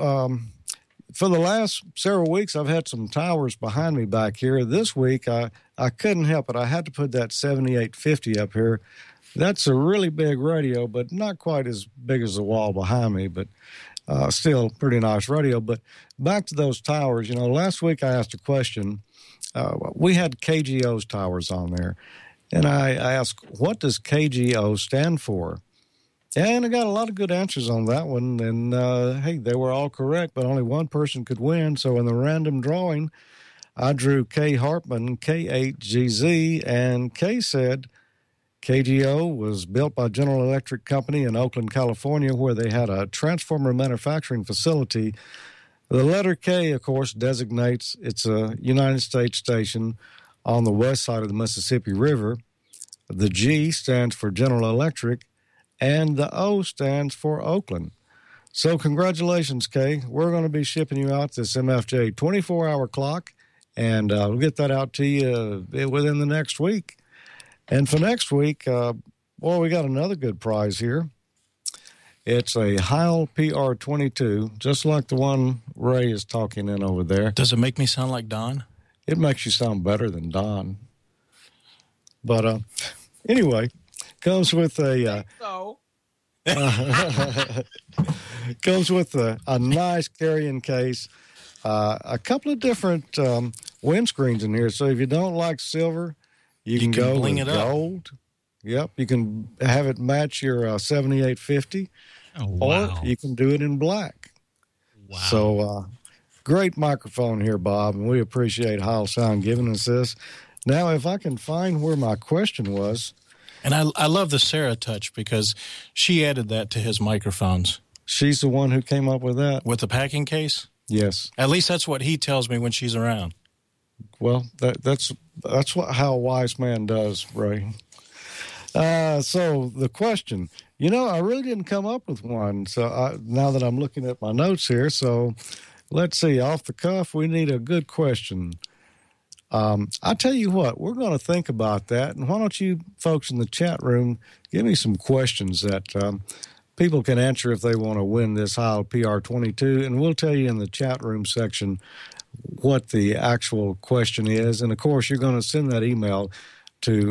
for the last several weeks, I've had some towers behind me back here. This week, I couldn't help it. I had to put that 7850 up here. That's a really big radio, but not quite as big as the wall behind me, but still pretty nice radio. But back to those towers, last week I asked a question. We had KGO's towers on there, and I asked, what does KGO stand for? And I got a lot of good answers on that one, and hey, they were all correct, but only one person could win. So in the random drawing, I drew Kay Hartman, K8GZ, and Kay said KGO was built by General Electric Company in Oakland, California, where they had a transformer manufacturing facility. The letter K, of course, designates it's a United States station on the west side of the Mississippi River. The G stands for General Electric, and the O stands for Oakland. So congratulations, Kay. We're going to be shipping you out this MFJ 24-hour clock, and we'll get that out to you within the next week. And for next week, we got another good prize here. It's a Heil PR22, just like the one Ray is talking in over there. Does it make me sound like Don? It makes you sound better than Don. But anyway, comes with a comes with a nice carrying case, a couple of different windscreens in here. So if you don't like silver, you can go bling with it up. gold. Yep, you can have it match your 7850, or you can do it in black. Wow! So great microphone here, Bob, and we appreciate Heil Sound giving us this. Now, if I can find where my question was. And I love the Sarah touch because she added that to his microphones. She's the one who came up with that? With the packing case? Yes. At least that's what he tells me when she's around. Well, that's how a wise man does, Ray. So the question, I really didn't come up with one. So now that I'm looking at my notes here, so let's see, off the cuff, we need a good question. I tell you what, we're going to think about that. And why don't you folks in the chat room give me some questions that people can answer if they want to win this Heil PR22. And we'll tell you in the chat room section what the actual question is. And, of course, you're going to send that email to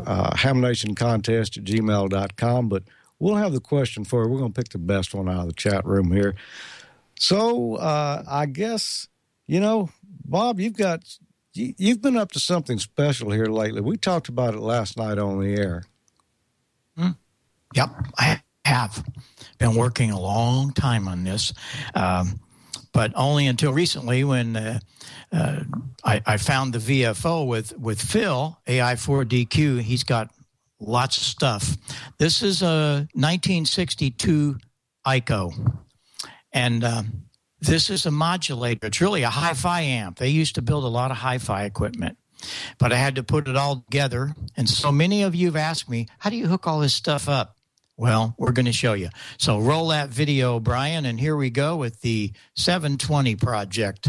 hamnationcontest@gmail.com. But we'll have the question for you. We're going to pick the best one out of the chat room here. So I guess, Bob, you've been up to something special here lately. We talked about it last night on the air. Yep, I have been working a long time on this, but only until recently when I found the VFO with Phil, AI4DQ. He's got lots of stuff. This is a 1962 ICO, and this is a modulator. It's really a hi-fi amp. They used to build a lot of hi-fi equipment, but I had to put it all together. And so many of you have asked me, how do you hook all this stuff up? Well, we're going to show you. So roll that video, Brian, and here we go with the 720 project.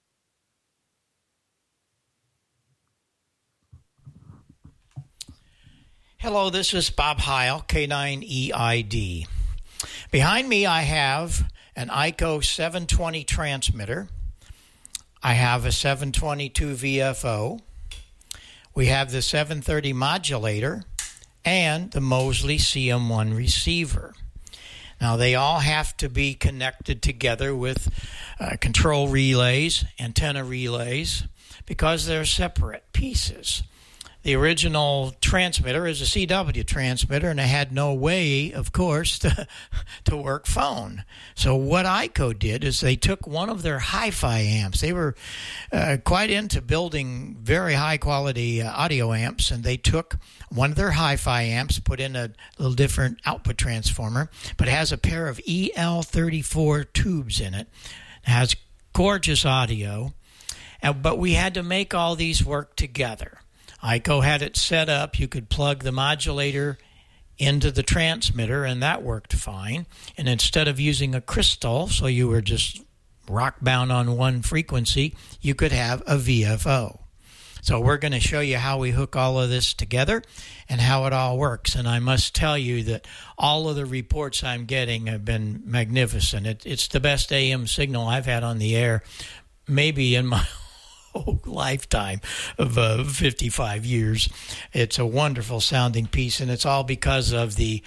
Hello, this is Bob Heil, K9EID. Behind me, I have an ICO 720 transmitter. I have a 722 VFO. We have the 730 modulator and the Mosley CM1 receiver. Now, they all have to be connected together with control relays, antenna relays, because they're separate pieces. The original transmitter is a CW transmitter, and it had no way, of course, to work phone. So what ICO did is they took one of their hi-fi amps. They were quite into building very high-quality audio amps, and they took one of their hi-fi amps, put in a little different output transformer, but it has a pair of EL34 tubes in it. It has gorgeous audio, but we had to make all these work together. ICO had it set up. You could plug the modulator into the transmitter, and that worked fine. And instead of using a crystal, so you were just rock-bound on one frequency, you could have a VFO. So we're going to show you how we hook all of this together and how it all works. And I must tell you that all of the reports I'm getting have been magnificent. It's the best AM signal I've had on the air, maybe in my whole lifetime of 55 years. It's a wonderful sounding piece, and it's all because of the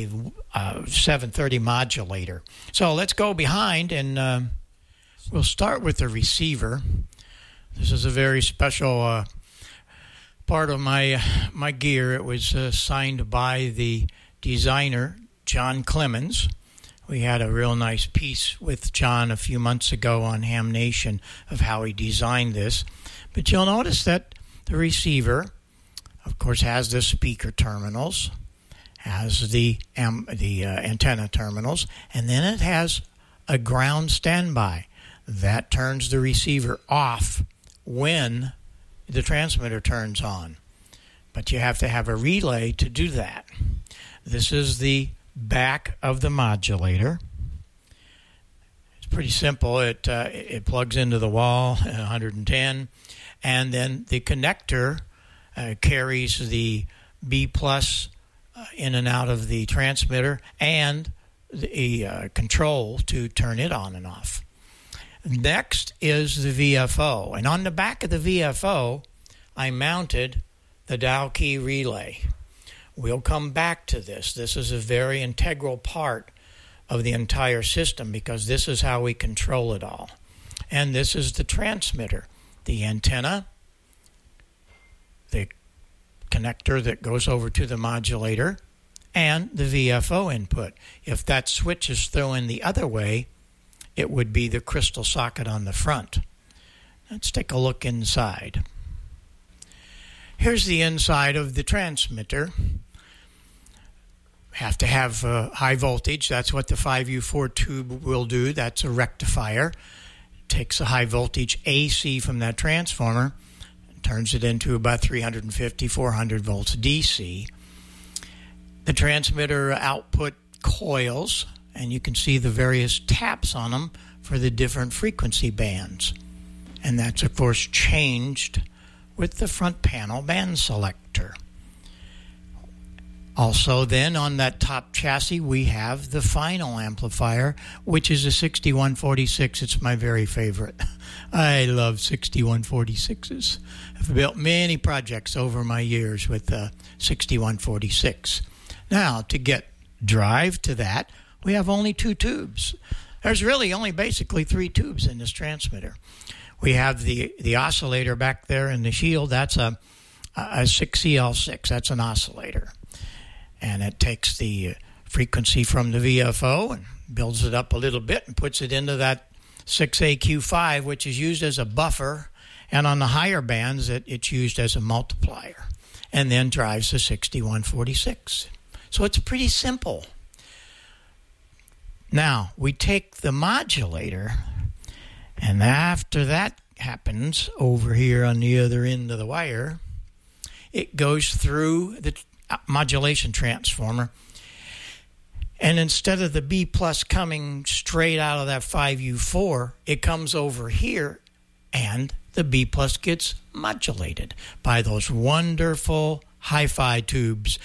730 modulator. So let's go behind, and we'll start with the receiver. This is a very special part of my gear. It was signed by the designer, John Clemens. We had a real nice piece with John a few months ago on Ham Nation of how he designed this. But you'll notice that the receiver, of course, has the speaker terminals, has the antenna terminals, and then it has a ground standby. That turns the receiver off when the transmitter turns on. But you have to have a relay to do that. This is the back of the modulator. It's pretty simple. It plugs into the wall at 110, and then the connector carries the B plus in and out of the transmitter and the control to turn it on and off. Next is the VFO, and on the back of the VFO I mounted the dial key relay. We'll come back to this. This is a very integral part of the entire system because this is how we control it all. And this is the transmitter, the antenna, the connector that goes over to the modulator, and the VFO input. If that switch is thrown the other way, it would be the crystal socket on the front. Let's take a look inside. Here's the inside of the transmitter. Have to have high voltage. That's what the 5U4 tube will do. That's a rectifier. It takes a high voltage AC from that transformer and turns it into about 350, 400 volts DC. The transmitter output coils, and you can see the various taps on them for the different frequency bands. And that's, of course, changed with the front panel band selector. Also, then on that top chassis, we have the final amplifier, which is a 6146. It's my very favorite. I love 6146s. I've built many projects over my years with the 6146. Now, to get drive to that, we have only 2 tubes. There's really only basically 3 tubes in this transmitter. We have the oscillator back there in the shield. That's a 6CL6. That's an oscillator. And it takes the frequency from the VFO and builds it up a little bit and puts it into that 6AQ5, which is used as a buffer. And on the higher bands, it's used as a multiplier. And then drives the 6146. So it's pretty simple. Now, we take the modulator, and after that happens over here on the other end of the wire, it goes through the modulation transformer, and instead of the B plus coming straight out of that 5U4, it comes over here, and the B plus gets modulated by those wonderful hi-fi tubes,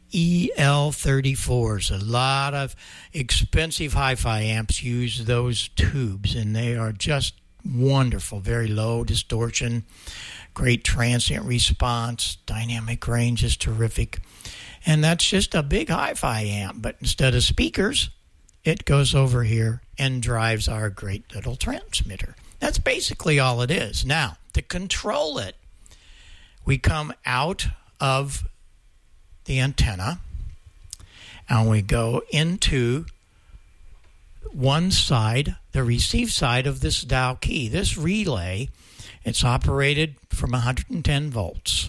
EL34s. A lot of expensive hi-fi amps use those tubes, and they are just wonderful. Very low distortion, great transient response, dynamic range is terrific. And that's just a big hi-fi amp, but instead of speakers, it goes over here and drives our great little transmitter. That's basically all it is. Now, to control it, we come out of the antenna and we go into one side, the receive side of this dial key. This relay, it's operated from 110 volts.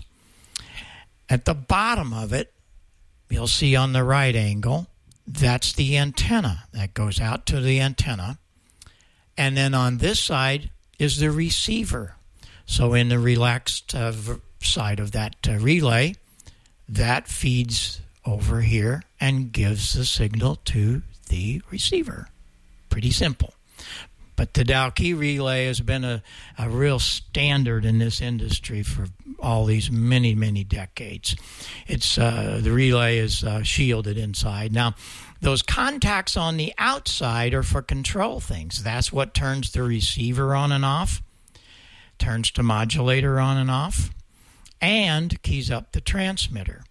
At the bottom of it, you'll see on the right angle, that's the antenna. That goes out to the antenna. And then on this side is the receiver. So in the relaxed side of that relay, that feeds over here and gives the signal to the receiver. Pretty simple. But the dial key relay has been a real standard in this industry for all these many, many decades. It's the relay is shielded inside. Now, those contacts on the outside are for control things. That's what turns the receiver on and off, turns the modulator on and off, and keys up the transmitter.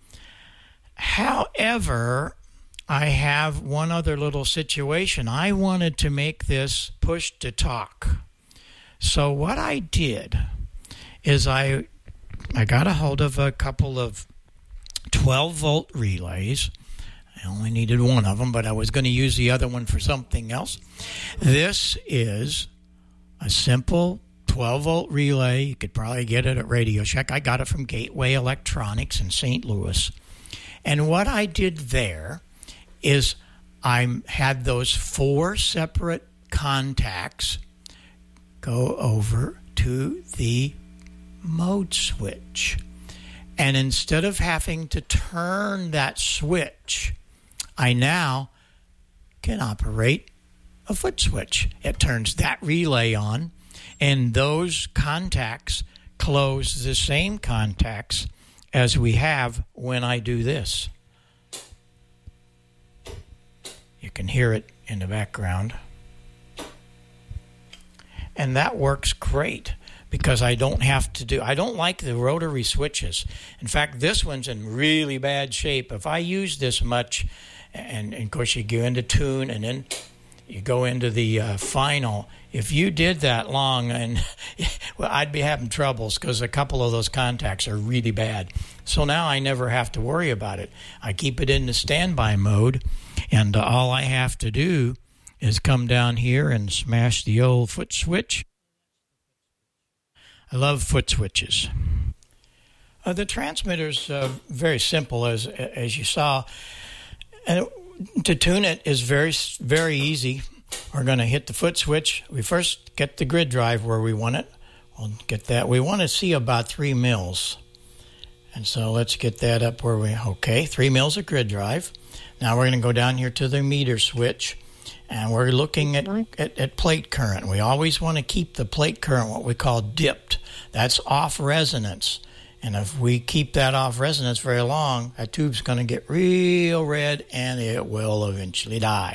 However, I have one other little situation. I wanted to make this push to talk. So what I did is I got a hold of a couple of 12-volt relays. I only needed one of them, but I was going to use the other one for something else. This is a simple 12-volt relay. You could probably get it at Radio Shack. I got it from Gateway Electronics in St. Louis. And what I did there is I had those 4 separate contacts go over to the mode switch. And instead of having to turn that switch, I now can operate a foot switch. It turns that relay on, and those contacts close the same contacts as we have when I do this. You can hear it in the background. And that works great because I don't like the rotary switches. In fact, this one's in really bad shape. If I use this much, and of course you go into tune and then you go into the final, if you did that long, and well, I'd be having troubles because a couple of those contacts are really bad. So now I never have to worry about it. I keep it in the standby mode, and all I have to do is come down here and smash the old foot switch. I love foot switches. The transmitter's very simple, as you saw. And to tune it is very, very easy. We're going to hit the foot switch. We first get the grid drive where we want it. We'll get that. We want to see about 3 mils. And so let's get that up where okay, 3 mils of grid drive. Now we're going to go down here to the meter switch. And we're looking at plate current. We always want to keep the plate current what we call dipped. That's off resonance. And if we keep that off resonance very long, that tube's going to get real red and it will eventually die.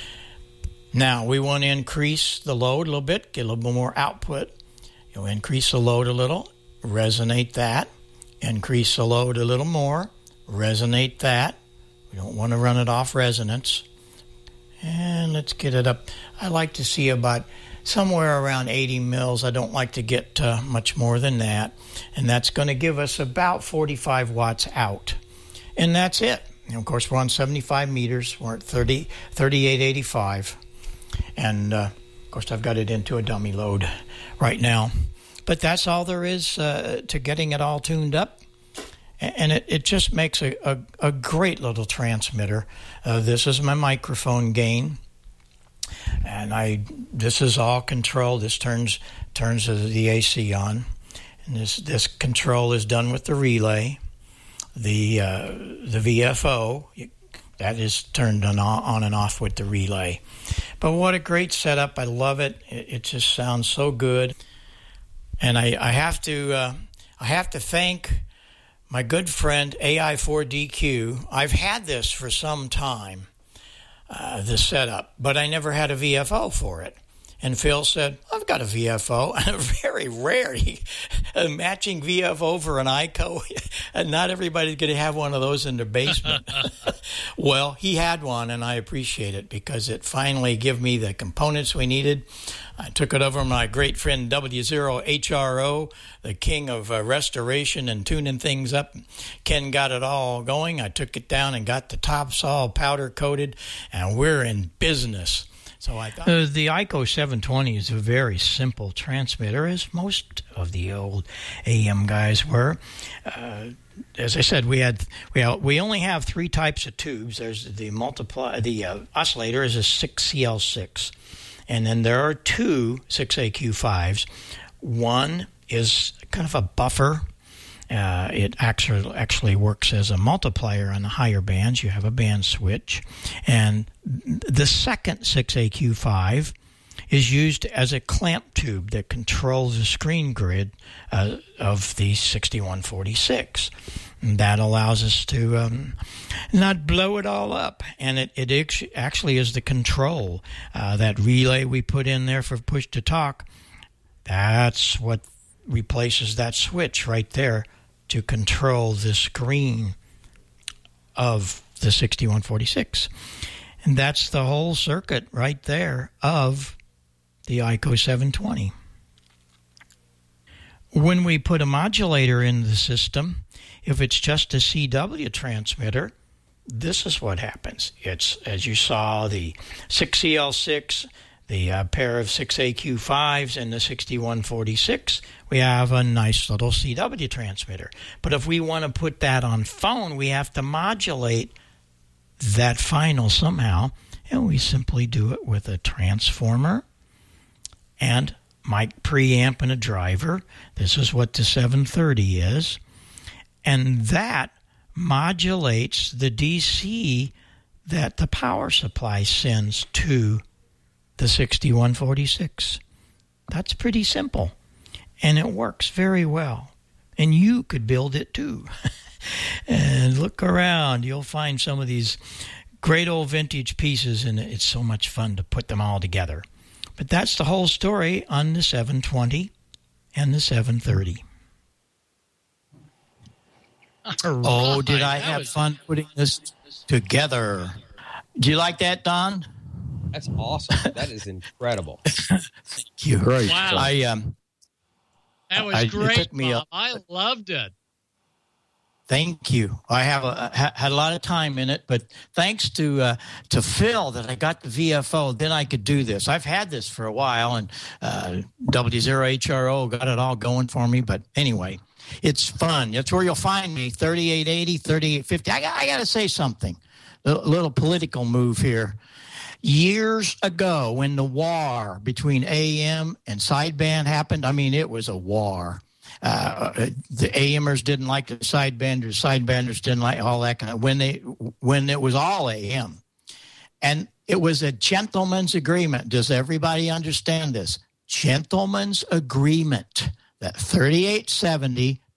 Now, we want to increase the load a little bit, get a little bit more output. You'll increase the load a little, resonate that, increase the load a little more, resonate that. We don't want to run it off resonance. And let's get it up. I like to see about somewhere around 80 mils. I don't like to get much more than that. And that's going to give us about 45 watts out. And that's it. And of course, we're on 75 meters. We're at 3885. And, of course, I've got it into a dummy load right now. But that's all there is to getting it all tuned up. And it just makes a great little transmitter. This is my microphone gain. And this is all control. This turns the AC on. And this control is done with the relay. The VFO, that is turned on and off with the relay. But what a great setup. I love it. It just sounds so good. And I have to thank my good friend AI4DQ. I've had this for some time, this setup, but I never had a VFO for it. And Phil said, I've got a VFO, and a very rare a matching VFO for an ICO. And not everybody's going to have one of those in their basement. Well, he had one, and I appreciate it because it finally gave me the components we needed. I took it over to my great friend W0HRO, the king of restoration and tuning things up. Ken got it all going. I took it down and got the tops all powder coated, and we're in business. So I thought the ICO 720 is a very simple transmitter, as most of the old AM guys were. As I said, we only have three types of tubes. There's the oscillator is a 6CL6, and then there are two 6AQ5s. One is kind of a buffer. It actually works as a multiplier on the higher bands. You have a band switch. And the second 6AQ5 is used as a clamp tube that controls the screen grid of the 6146. And that allows us to not blow it all up. And it actually is the control. That relay we put in there for push-to-talk, that's what replaces that switch right there to control the screen of the 6146. And that's the whole circuit right there of the ICO 720. When we put a modulator in the system, if it's just a CW transmitter, this is what happens. It's, as you saw, the 6CL6, the pair of 6AQ5s and the 6146, we have a nice little CW transmitter. But if we want to put that on phone, we have to modulate that final somehow, and we simply do it with a transformer and mic preamp and a driver. This is what the 730 is. And that modulates the DC that the power supply sends to the 6146. That's pretty simple. And it works very well. And you could build it too. And look around. You'll find some of these great old vintage pieces, and it's so much fun to put them all together. But that's the whole story on the 720 and the 730. Oh, did I have fun putting this together? Do you like that, Don? That's awesome. That is incredible. Thank you. Great. Wow. That was great, Bob. I loved it. Thank you. I had a lot of time in it, but thanks to Phil that I got the VFO, then I could do this. I've had this for a while, and W0HRO got it all going for me. But anyway, it's fun. That's where you'll find me, 3880, 3850. I got to say something, a little political move here. Years ago, when the war between AM and sideband happened, I mean, it was a war. The AMers didn't like the sidebanders didn't like all that kind of, when it was all AM. And it was a gentleman's agreement. Does everybody understand this? Gentleman's agreement that 3870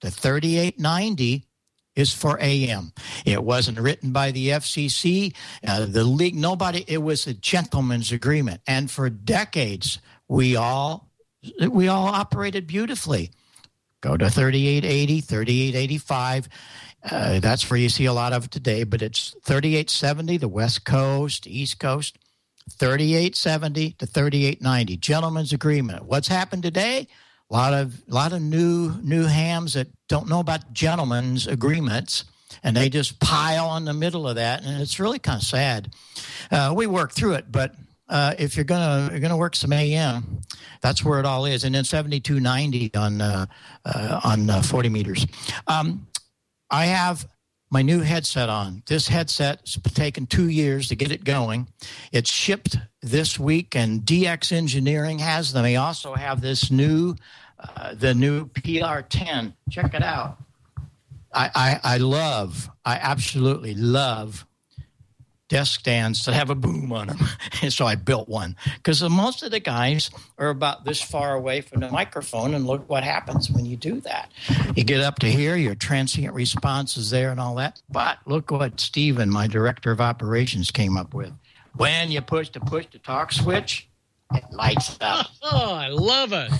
The 3890 is for AM. It wasn't written by the FCC, the league, nobody. It was a gentleman's agreement. And for decades, we all operated beautifully. Go to 3880, 3885. That's where you see a lot of it today, but it's 3870, the West Coast, East Coast, 3870 to 3890. Gentleman's agreement. What's happened today? A lot of new hams that don't know about gentlemen's agreements, and they just pile in the middle of that, and it's really kind of sad. We work through it, but if you're gonna work some AM, that's where it all is. And then 7290 on 40 meters. I have my new headset on. This headset's taken 2 years to get it going. It's shipped this week, and DX Engineering has them. They also have this the new PR10. Check it out. I absolutely love desk stands that have a boom on them. And so I built one because most of the guys are about this far away from the microphone, and look what happens when you do that. You get up to here, your transient response is there and all that. But look what Steven, my director of operations, came up with. When you push the talk switch, it lights up. Oh, I love it.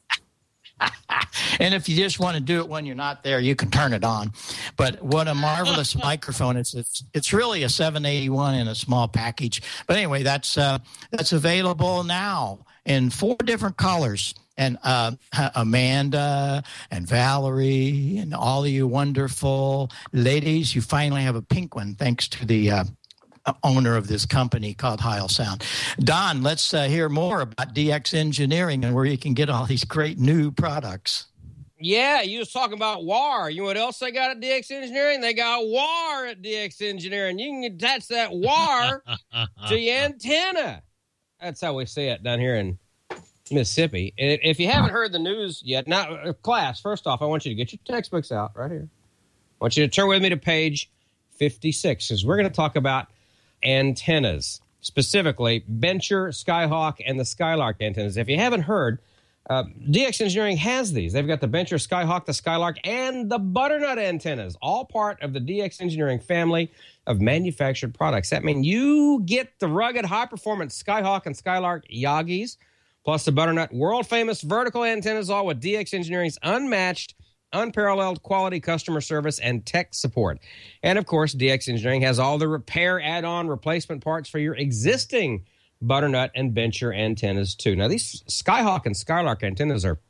And if you just want to do it when you're not there, you can turn it on. But what a marvelous microphone. It's really a 781 in a small package. But anyway, that's available now in 4 different colors. And Amanda and Valerie and all of you wonderful ladies, you finally have a pink one thanks to the owner of this company called Heil Sound. Don, let's hear more about DX Engineering and where you can get all these great new products. Yeah, you was talking about WAR. You know what else they got at DX Engineering? They got WAR at DX Engineering. You can attach that WAR to your antenna. That's how we say it down here in Mississippi. If you haven't heard the news yet, now, class, first off, I want you to get your textbooks out right here. I want you to turn with me to page 56, because we're going to talk about antennas, specifically Bencher, Skyhawk, and the Skylark antennas. If you haven't heard, DX Engineering has these. They've got the Bencher, Skyhawk, the Skylark, and the Butternut antennas, all part of the DX Engineering family of manufactured products. That means you get the rugged, high-performance Skyhawk and Skylark Yagis, plus the Butternut world-famous vertical antennas, all with DX Engineering's unmatched, unparalleled quality customer service and tech support. And, of course, DX Engineering has all the repair, add-on, replacement parts for your existing Butternut and Bencher antennas, too. Now, these Skyhawk and Skylark antennas are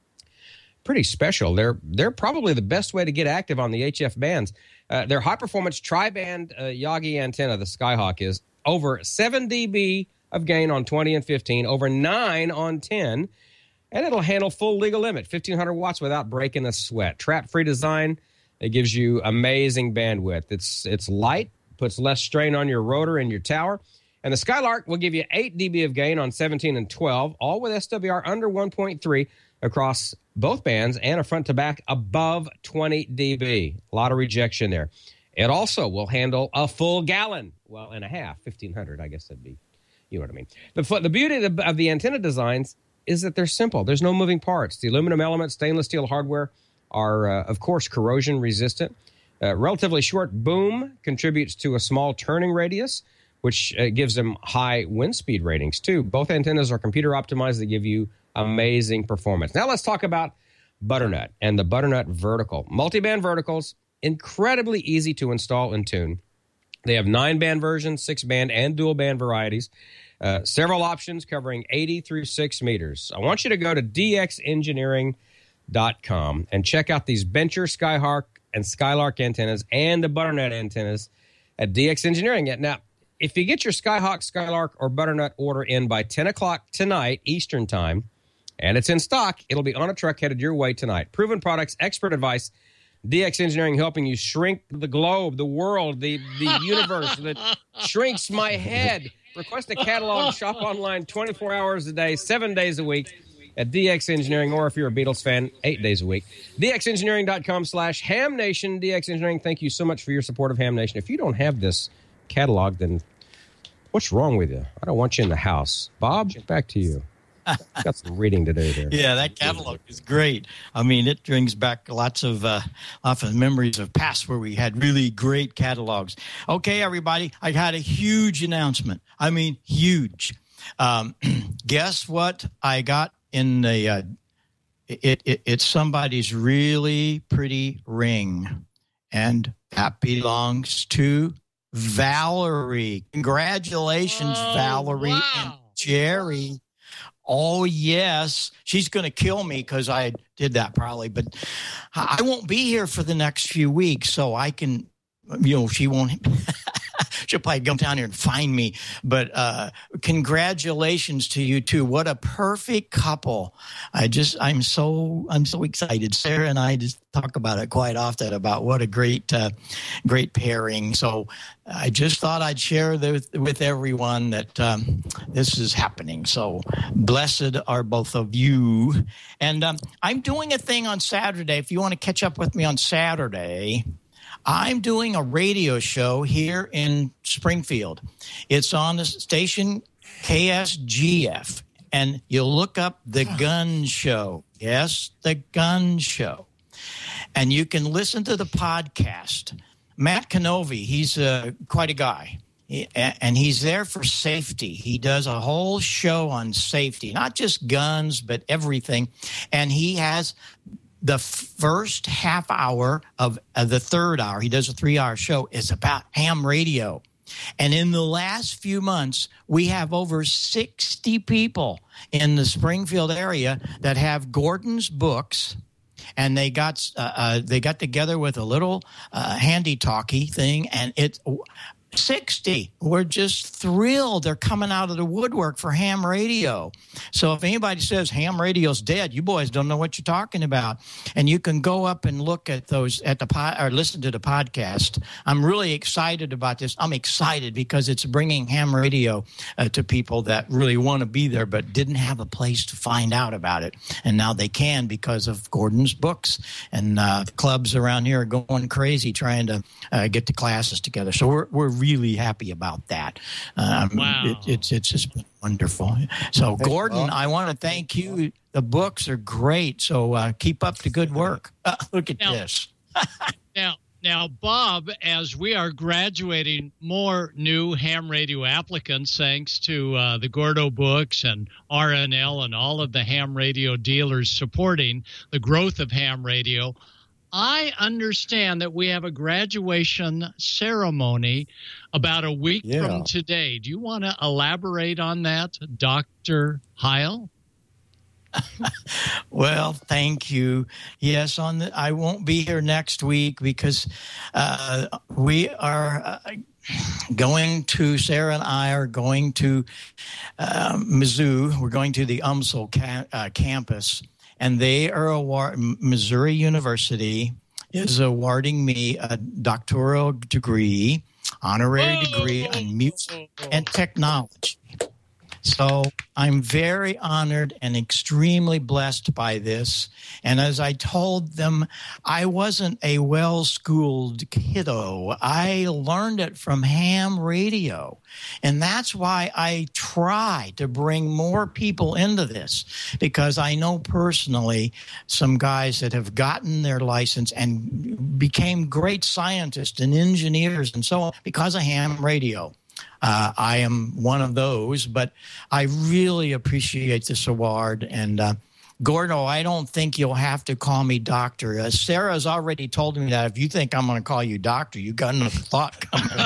pretty special. They're probably the best way to get active on the HF bands. Their high-performance tri-band Yagi antenna, the Skyhawk, is over 7 dB of gain on 20 and 15, over 9 on 10, and it'll handle full legal limit, 1,500 watts without breaking a sweat. Trap-free design, it gives you amazing bandwidth. It's light, puts less strain on your rotor and your tower. And the Skylark will give you 8 dB of gain on 17 and 12, all with SWR under 1.3 across both bands and a front-to-back above 20 dB. A lot of rejection there. It also will handle a full gallon, well, and a half, 1,500, I guess that'd be, you know what I mean. The beauty of the antenna designs is that they're simple. There's no moving parts. The aluminum elements, stainless steel hardware are, of course, corrosion resistant. Relatively short boom contributes to a small turning radius, which gives them high wind speed ratings, too. Both antennas are computer optimized. They give you amazing performance. Now let's talk about Butternut and the Butternut Vertical. Multi-band verticals, incredibly easy to install and tune. They have 9-band versions, 6-band, and dual-band varieties. Several options covering 80 through 6 meters. I want you to go to dxengineering.com and check out these Bencher, Skyhawk, and Skylark antennas and the Butternut antennas at DX Engineering. Now, if you get your Skyhawk, Skylark, or Butternut order in by 10 o'clock tonight, Eastern Time, and it's in stock, it'll be on a truck headed your way tonight. Proven products, expert advice, DX Engineering helping you shrink the globe, the world, the universe that shrinks my head. Request a catalog, shop online 24 hours a day, 7 days a week at DX Engineering, or if you're a Beatles fan, 8 days a week. DXengineering.com/HamNation. DX Engineering, thank you so much for your support of Ham Nation. If you don't have this catalog, then what's wrong with you? I don't want you in the house. Bob, back to you. Got some reading to do there. Yeah, that catalog is great. I mean, it brings back lots of memories of past where we had really great catalogs. Okay, everybody, I had a huge announcement. I mean, huge. Guess what I got in the it's somebody's really pretty ring, and that belongs to Valerie. Congratulations, Valerie and Jerry. Oh, yes. She's going to kill me because I did that probably, but I won't be here for the next few weeks, so I can, she won't. She'll probably come down here and find me. But congratulations to you two. What a perfect couple. I'm so excited. Sarah and I just talk about it quite often about what a great pairing. So I just thought I'd share with everyone that this is happening. So blessed are both of you. And I'm doing a thing on Saturday. If you want to catch up with me on Saturday, I'm doing a radio show here in Springfield. It's on the station KSGF, and you'll look up The Gun Show. Yes, The Gun Show. And you can listen to the podcast. Matt Canovi, he's quite a guy, and he's there for safety. He does a whole show on safety, not just guns, but everything. And he has the first half hour of the third hour, he does a 3-hour show, is about ham radio. And in the last few months, we have over 60 people in the Springfield area that have Gordon's books, and they got together with a little handy-talkie thing, and it's 60. We're just thrilled. They're coming out of the woodwork for ham radio. So if anybody says ham radio's dead, you boys don't know what you're talking about. And you can go up and look at those or listen to the podcast. I'm really excited about this. I'm excited because it's bringing ham radio to people that really want to be there but didn't have a place to find out about it. And now they can because of Gordon's books. And clubs around here are going crazy trying to get the classes together. So we're really happy about that. Wow. It's just been wonderful. So, Gordon, I want to thank you. The books are great. So keep up the good work. Look at this. Now, Bob, as we are graduating more new ham radio applicants, thanks to the Gordo books and RNL and all of the ham radio dealers supporting the growth of ham radio, I understand that we have a graduation ceremony about a week from today. Do you want to elaborate on that, Dr. Heil? Well, thank you. Yes, I won't be here next week because we are going to, Sarah and I are going to Mizzou. We're going to the UMSL campus. And they are Missouri University is awarding me a doctoral degree, honorary degree on music and technology. So I'm very honored and extremely blessed by this. And as I told them, I wasn't a well-schooled kiddo. I learned it from ham radio. And that's why I try to bring more people into this, because I know personally some guys that have gotten their license and became great scientists and engineers and so on because of ham radio. I am one of those, but I really appreciate this award. And Gordo, I don't think you'll have to call me doctor. Sarah's already told me that if you think I'm going to call you doctor, you got another thought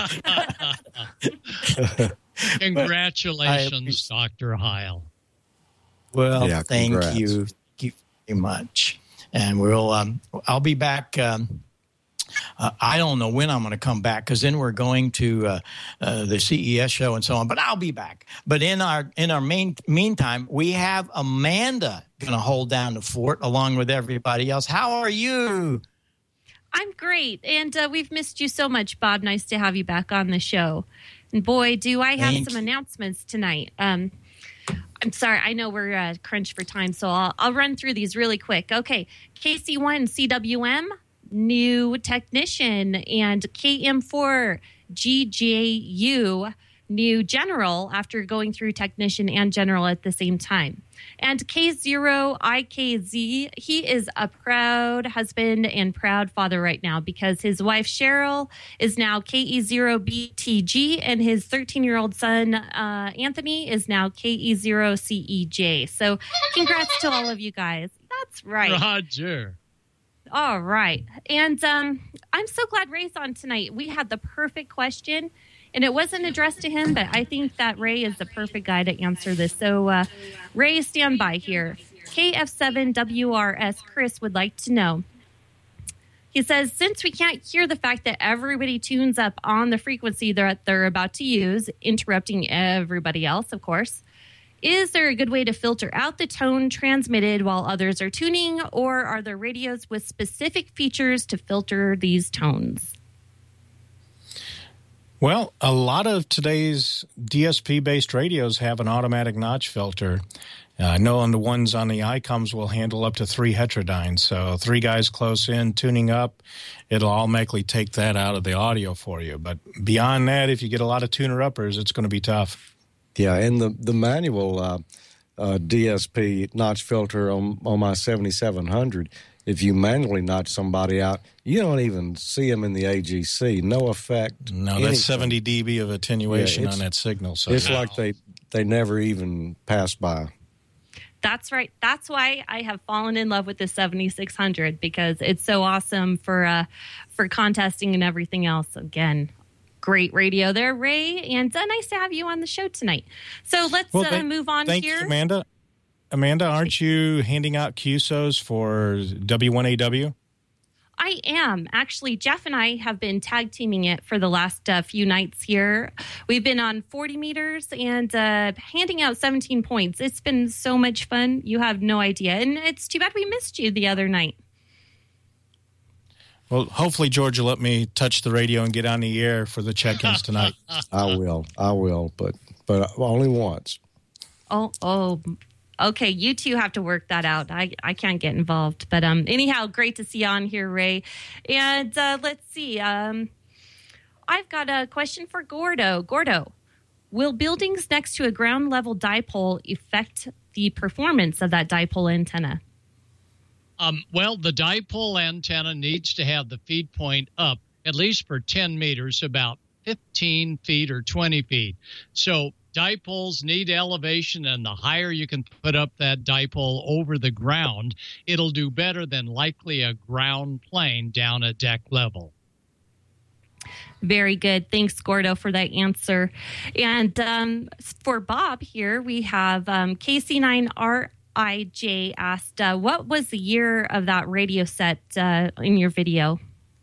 coming. Congratulations, Dr. Heil. Well, thank you. Thank you very much. And I'll be back. I don't know when I'm going to come back because then we're going to the CES show and so on. But I'll be back. But in our meantime, we have Amanda going to hold down the fort along with everybody else. How are you? I'm great, and we've missed you so much, Bob. Nice to have you back on the show. And boy, do I have some announcements tonight. I'm sorry, I know we're crunched for time, so I'll run through these really quick. Okay, KC1 CWM. New technician, and KM4 GJU new general after going through technician and general at the same time. And K0IKZ, he is a proud husband and proud father right now because his wife Cheryl is now KE0BTG and his 13-year-old son Anthony is now KE0CEJ. So congrats to all of you guys. That's right. Roger. All right. And I'm so glad Ray's on tonight. We had the perfect question. And it wasn't addressed to him, but I think that Ray is the perfect guy to answer this. So, Ray, stand by here. KF7WRS Chris would like to know. He says, since we can't hear the fact that everybody tunes up on the frequency that they're about to use, interrupting everybody else, of course, is there a good way to filter out the tone transmitted while others are tuning, or are there radios with specific features to filter these tones? Well, a lot of today's DSP-based radios have an automatic notch filter. I know on the ones on the ICOMs will handle up to 3 heterodynes. So 3 guys close in, tuning up, it'll automatically take that out of the audio for you. But beyond that, if you get a lot of tuner-uppers, it's going to be tough. Yeah, and the manual DSP notch filter on my 7700, if you manually notch somebody out, you don't even see them in the AGC. No effect. No, anything. That's 70 dB of attenuation on that signal. So it's like they never even pass by. That's right. That's why I have fallen in love with the 7600 because it's so awesome for contesting and everything else. Again, great radio there, Ray, and nice to have you on the show tonight. So let's move on thank here. You, Amanda. Amanda, aren't you handing out QSOs for W1AW? I am. Actually, Jeff and I have been tag teaming it for the last few nights here. We've been on 40 meters and handing out 17 points. It's been so much fun. You have no idea. And it's too bad we missed you the other night. Well, hopefully George will let me touch the radio and get on the air for the check-ins tonight. I will, but only once. Oh. Okay, you two have to work that out. I can't get involved. But anyhow, great to see you on here, Ray. And let's see. I've got a question for Gordo. Gordo, will buildings next to a ground-level dipole affect the performance of that dipole antenna? Well, the dipole antenna needs to have the feed point up at least for 10 meters, about 15 feet or 20 feet. So dipoles need elevation, and the higher you can put up that dipole over the ground, it'll do better than likely a ground plane down at deck level. Very good. Thanks, Gordo, for that answer. And for Bob here, we have KC9RIJ asked, what was the year of that radio set in your video?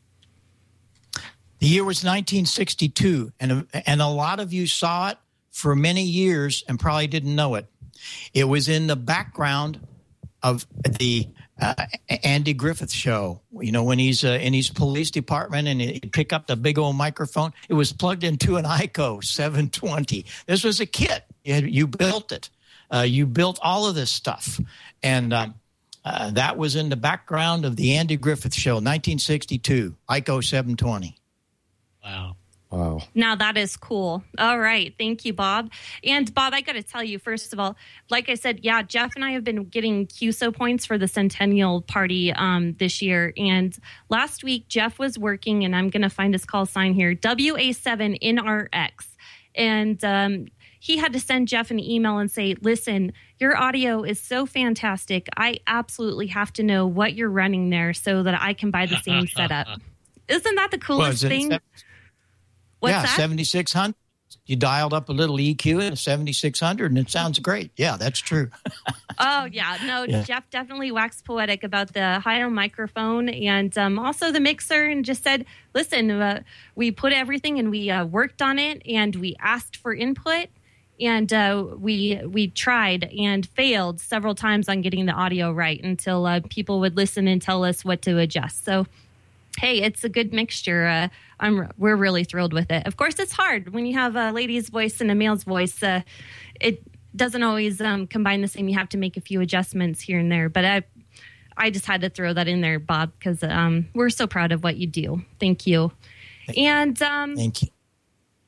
The year was 1962, and a lot of you saw it for many years and probably didn't know it. It was in the background of the Andy Griffith show. You know, when he's in his police department and he'd pick up the big old microphone, it was plugged into an ICO 720. This was a kit. You built it. You built all of this stuff. And that was in the background of the Andy Griffith show, 1962, ICO 720. Wow. Now that is cool. All right. Thank you, Bob. And Bob, I got to tell you, first of all, like I said, yeah, Jeff and I have been getting QSO points for the Centennial Party this year. And last week, Jeff was working, and I'm going to find his call sign here, WA7NRX. And he had to send Jeff an email and say, listen, your audio is so fantastic. I absolutely have to know what you're running there so that I can buy the same setup. Isn't that the coolest thing? What's that? 7600. You dialed up a little EQ in a 7600, and it sounds great. Yeah, that's true. Oh, yeah. No, yeah. Jeff definitely waxed poetic about the higher microphone and also the mixer, and just said, listen, we put everything and we worked on it, and we asked for input, and we tried and failed several times on getting the audio right until people would listen and tell us what to adjust. So, hey, it's a good mixture. We're really thrilled with it. Of course, it's hard when you have a lady's voice and a male's voice. It doesn't always combine the same. You have to make a few adjustments here and there. But I just had to throw that in there, Bob, because we're so proud of what you do. Thank you. And thank you.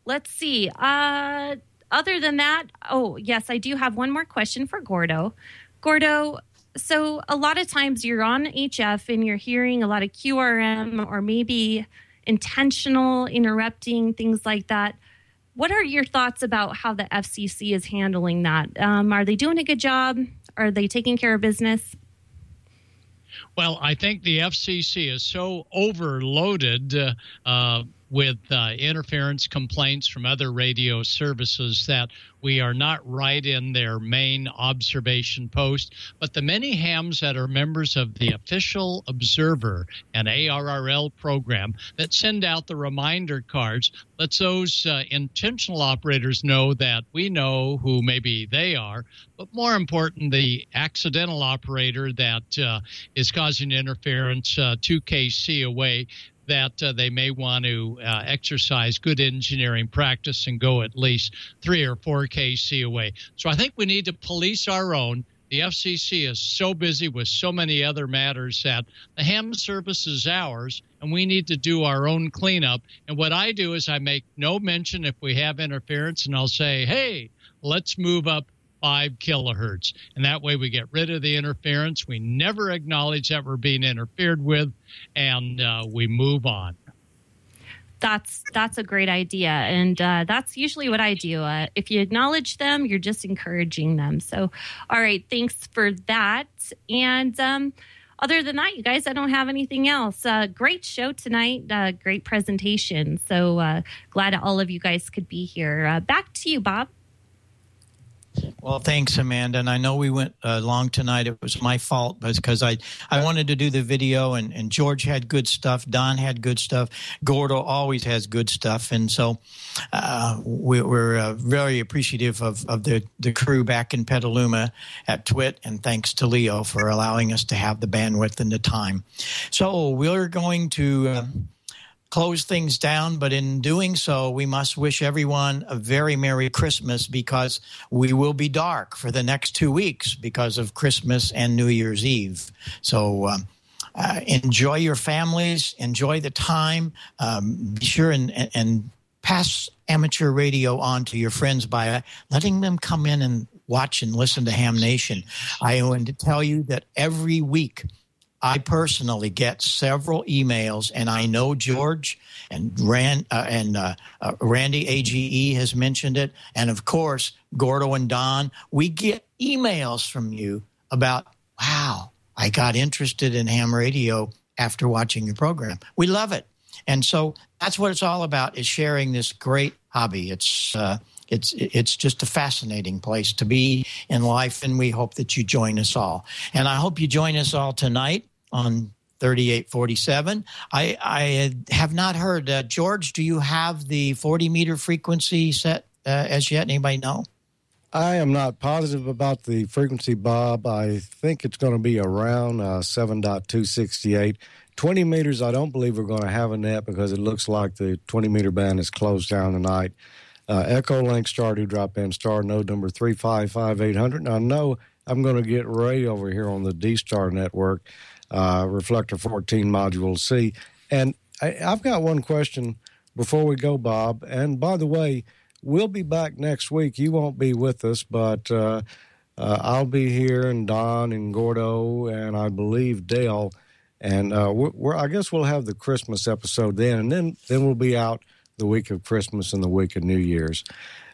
let's see. Other than that, oh, yes, I do have one more question for Gordo. Gordo, so a lot of times you're on HF and you're hearing a lot of QRM or maybe intentional interrupting, things like that. What are your thoughts about how the FCC is handling that? Are they doing a good job? Are they taking care of business? Well, I think the FCC is so overloaded with interference complaints from other radio services that we are not right in their main observation post. But the many hams that are members of the Official Observer and ARRL program that send out the reminder cards lets those intentional operators know that we know who maybe they are, but more important, the accidental operator that is causing interference 2 kc away, that they may want to exercise good engineering practice and go at least 3 or 4 kc away. So I think we need to police our own. The FCC is so busy with so many other matters that the ham service is ours, and we need to do our own cleanup. And what I do is I make no mention if we have interference, and I'll say, hey, let's move up 5 kilohertz. And that way we get rid of the interference. We never acknowledge that we're being interfered with, and we move on. That's a great idea. And that's usually what I do. If you acknowledge them, you're just encouraging them. So, all right, thanks for that. And other than that, you guys, I don't have anything else. Great show tonight. Great presentation. So glad all of you guys could be here. Back to you, Bob. Well, thanks, Amanda. And I know we went long tonight. It was my fault because I wanted to do the video, and George had good stuff. Don had good stuff. Gordo always has good stuff. And so we're very appreciative of the crew back in Petaluma at TWIT, and thanks to Leo for allowing us to have the bandwidth and the time. So we're going to close things down, but in doing so, we must wish everyone a very Merry Christmas, because we will be dark for the next 2 weeks because of Christmas and New Year's Eve. So enjoy your families, enjoy the time. Be sure and pass amateur radio on to your friends by letting them come in and watch and listen to Ham Nation. I want to tell you that every week I personally get several emails, and I know George and Randy AGE has mentioned it, and of course Gordo and Don. We get emails from you about, wow, I got interested in ham radio after watching your program. We love it, and so that's what it's all about: is sharing this great hobby. It's just a fascinating place to be in life, and we hope that you join us all. And I hope you join us all tonight on 3847. I have not heard. George, do you have the 40-meter frequency set as yet? Anybody know? I am not positive about the frequency, Bob. I think it's going to be around 7.268. 20 meters, I don't believe we're going to have a net because it looks like the 20-meter band is closed down tonight. Echo Link star to drop in star node number 355800. Now, I know I'm going to get Ray over here on the D-Star network. Reflector 14 module C. And I've got one question before we go, Bob. And by the way, we'll be back next week. You won't be with us, but I'll be here, and Don and Gordo, and I believe Dale. And I guess we'll have the Christmas episode then, and then we'll be out the week of Christmas and the week of New Year's.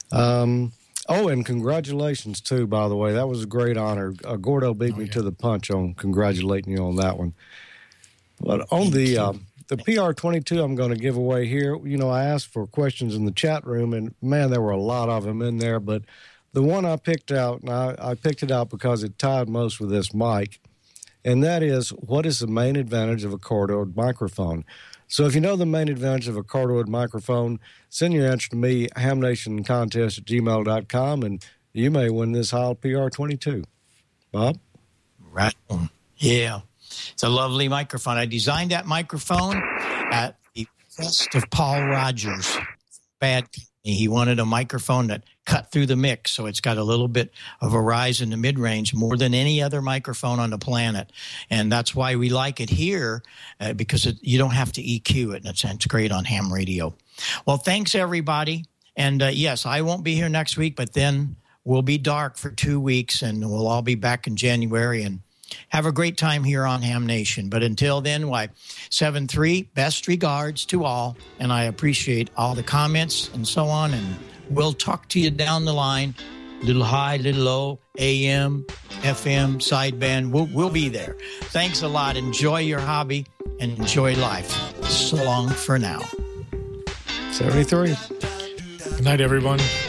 Oh, and congratulations, too, by the way. That was a great honor. Gordo beat me to the punch on congratulating you on that one. But on the PR22 I'm going to give away here, you know, I asked for questions in the chat room, and, man, there were a lot of them in there. But the one I picked out, and I picked it out because it tied most with this mic, and that is, what is the main advantage of a cardioid microphone? So if you know the main advantage of a cardioid microphone, send your answer to me, hamnationcontest@gmail.com, and you may win this Heil PR22. Bob? Right on. Yeah. It's a lovely microphone. I designed that microphone at the request of Paul Rogers. Bad company. He wanted a microphone that cut through the mix, so it's got a little bit of a rise in the mid-range, more than any other microphone on the planet. And that's why we like it here, because you don't have to EQ it, and it's great on ham radio. Well, thanks, everybody. And yes, I won't be here next week, but then we'll be dark for 2 weeks, and we'll all be back in January. And have a great time here on Ham Nation. But until then, 7-3, best regards to all. And I appreciate all the comments and so on. And we'll talk to you down the line. Little high, little low, AM, FM, sideband. We'll be there. Thanks a lot. Enjoy your hobby and enjoy life. So long for now. 73. Good night, everyone.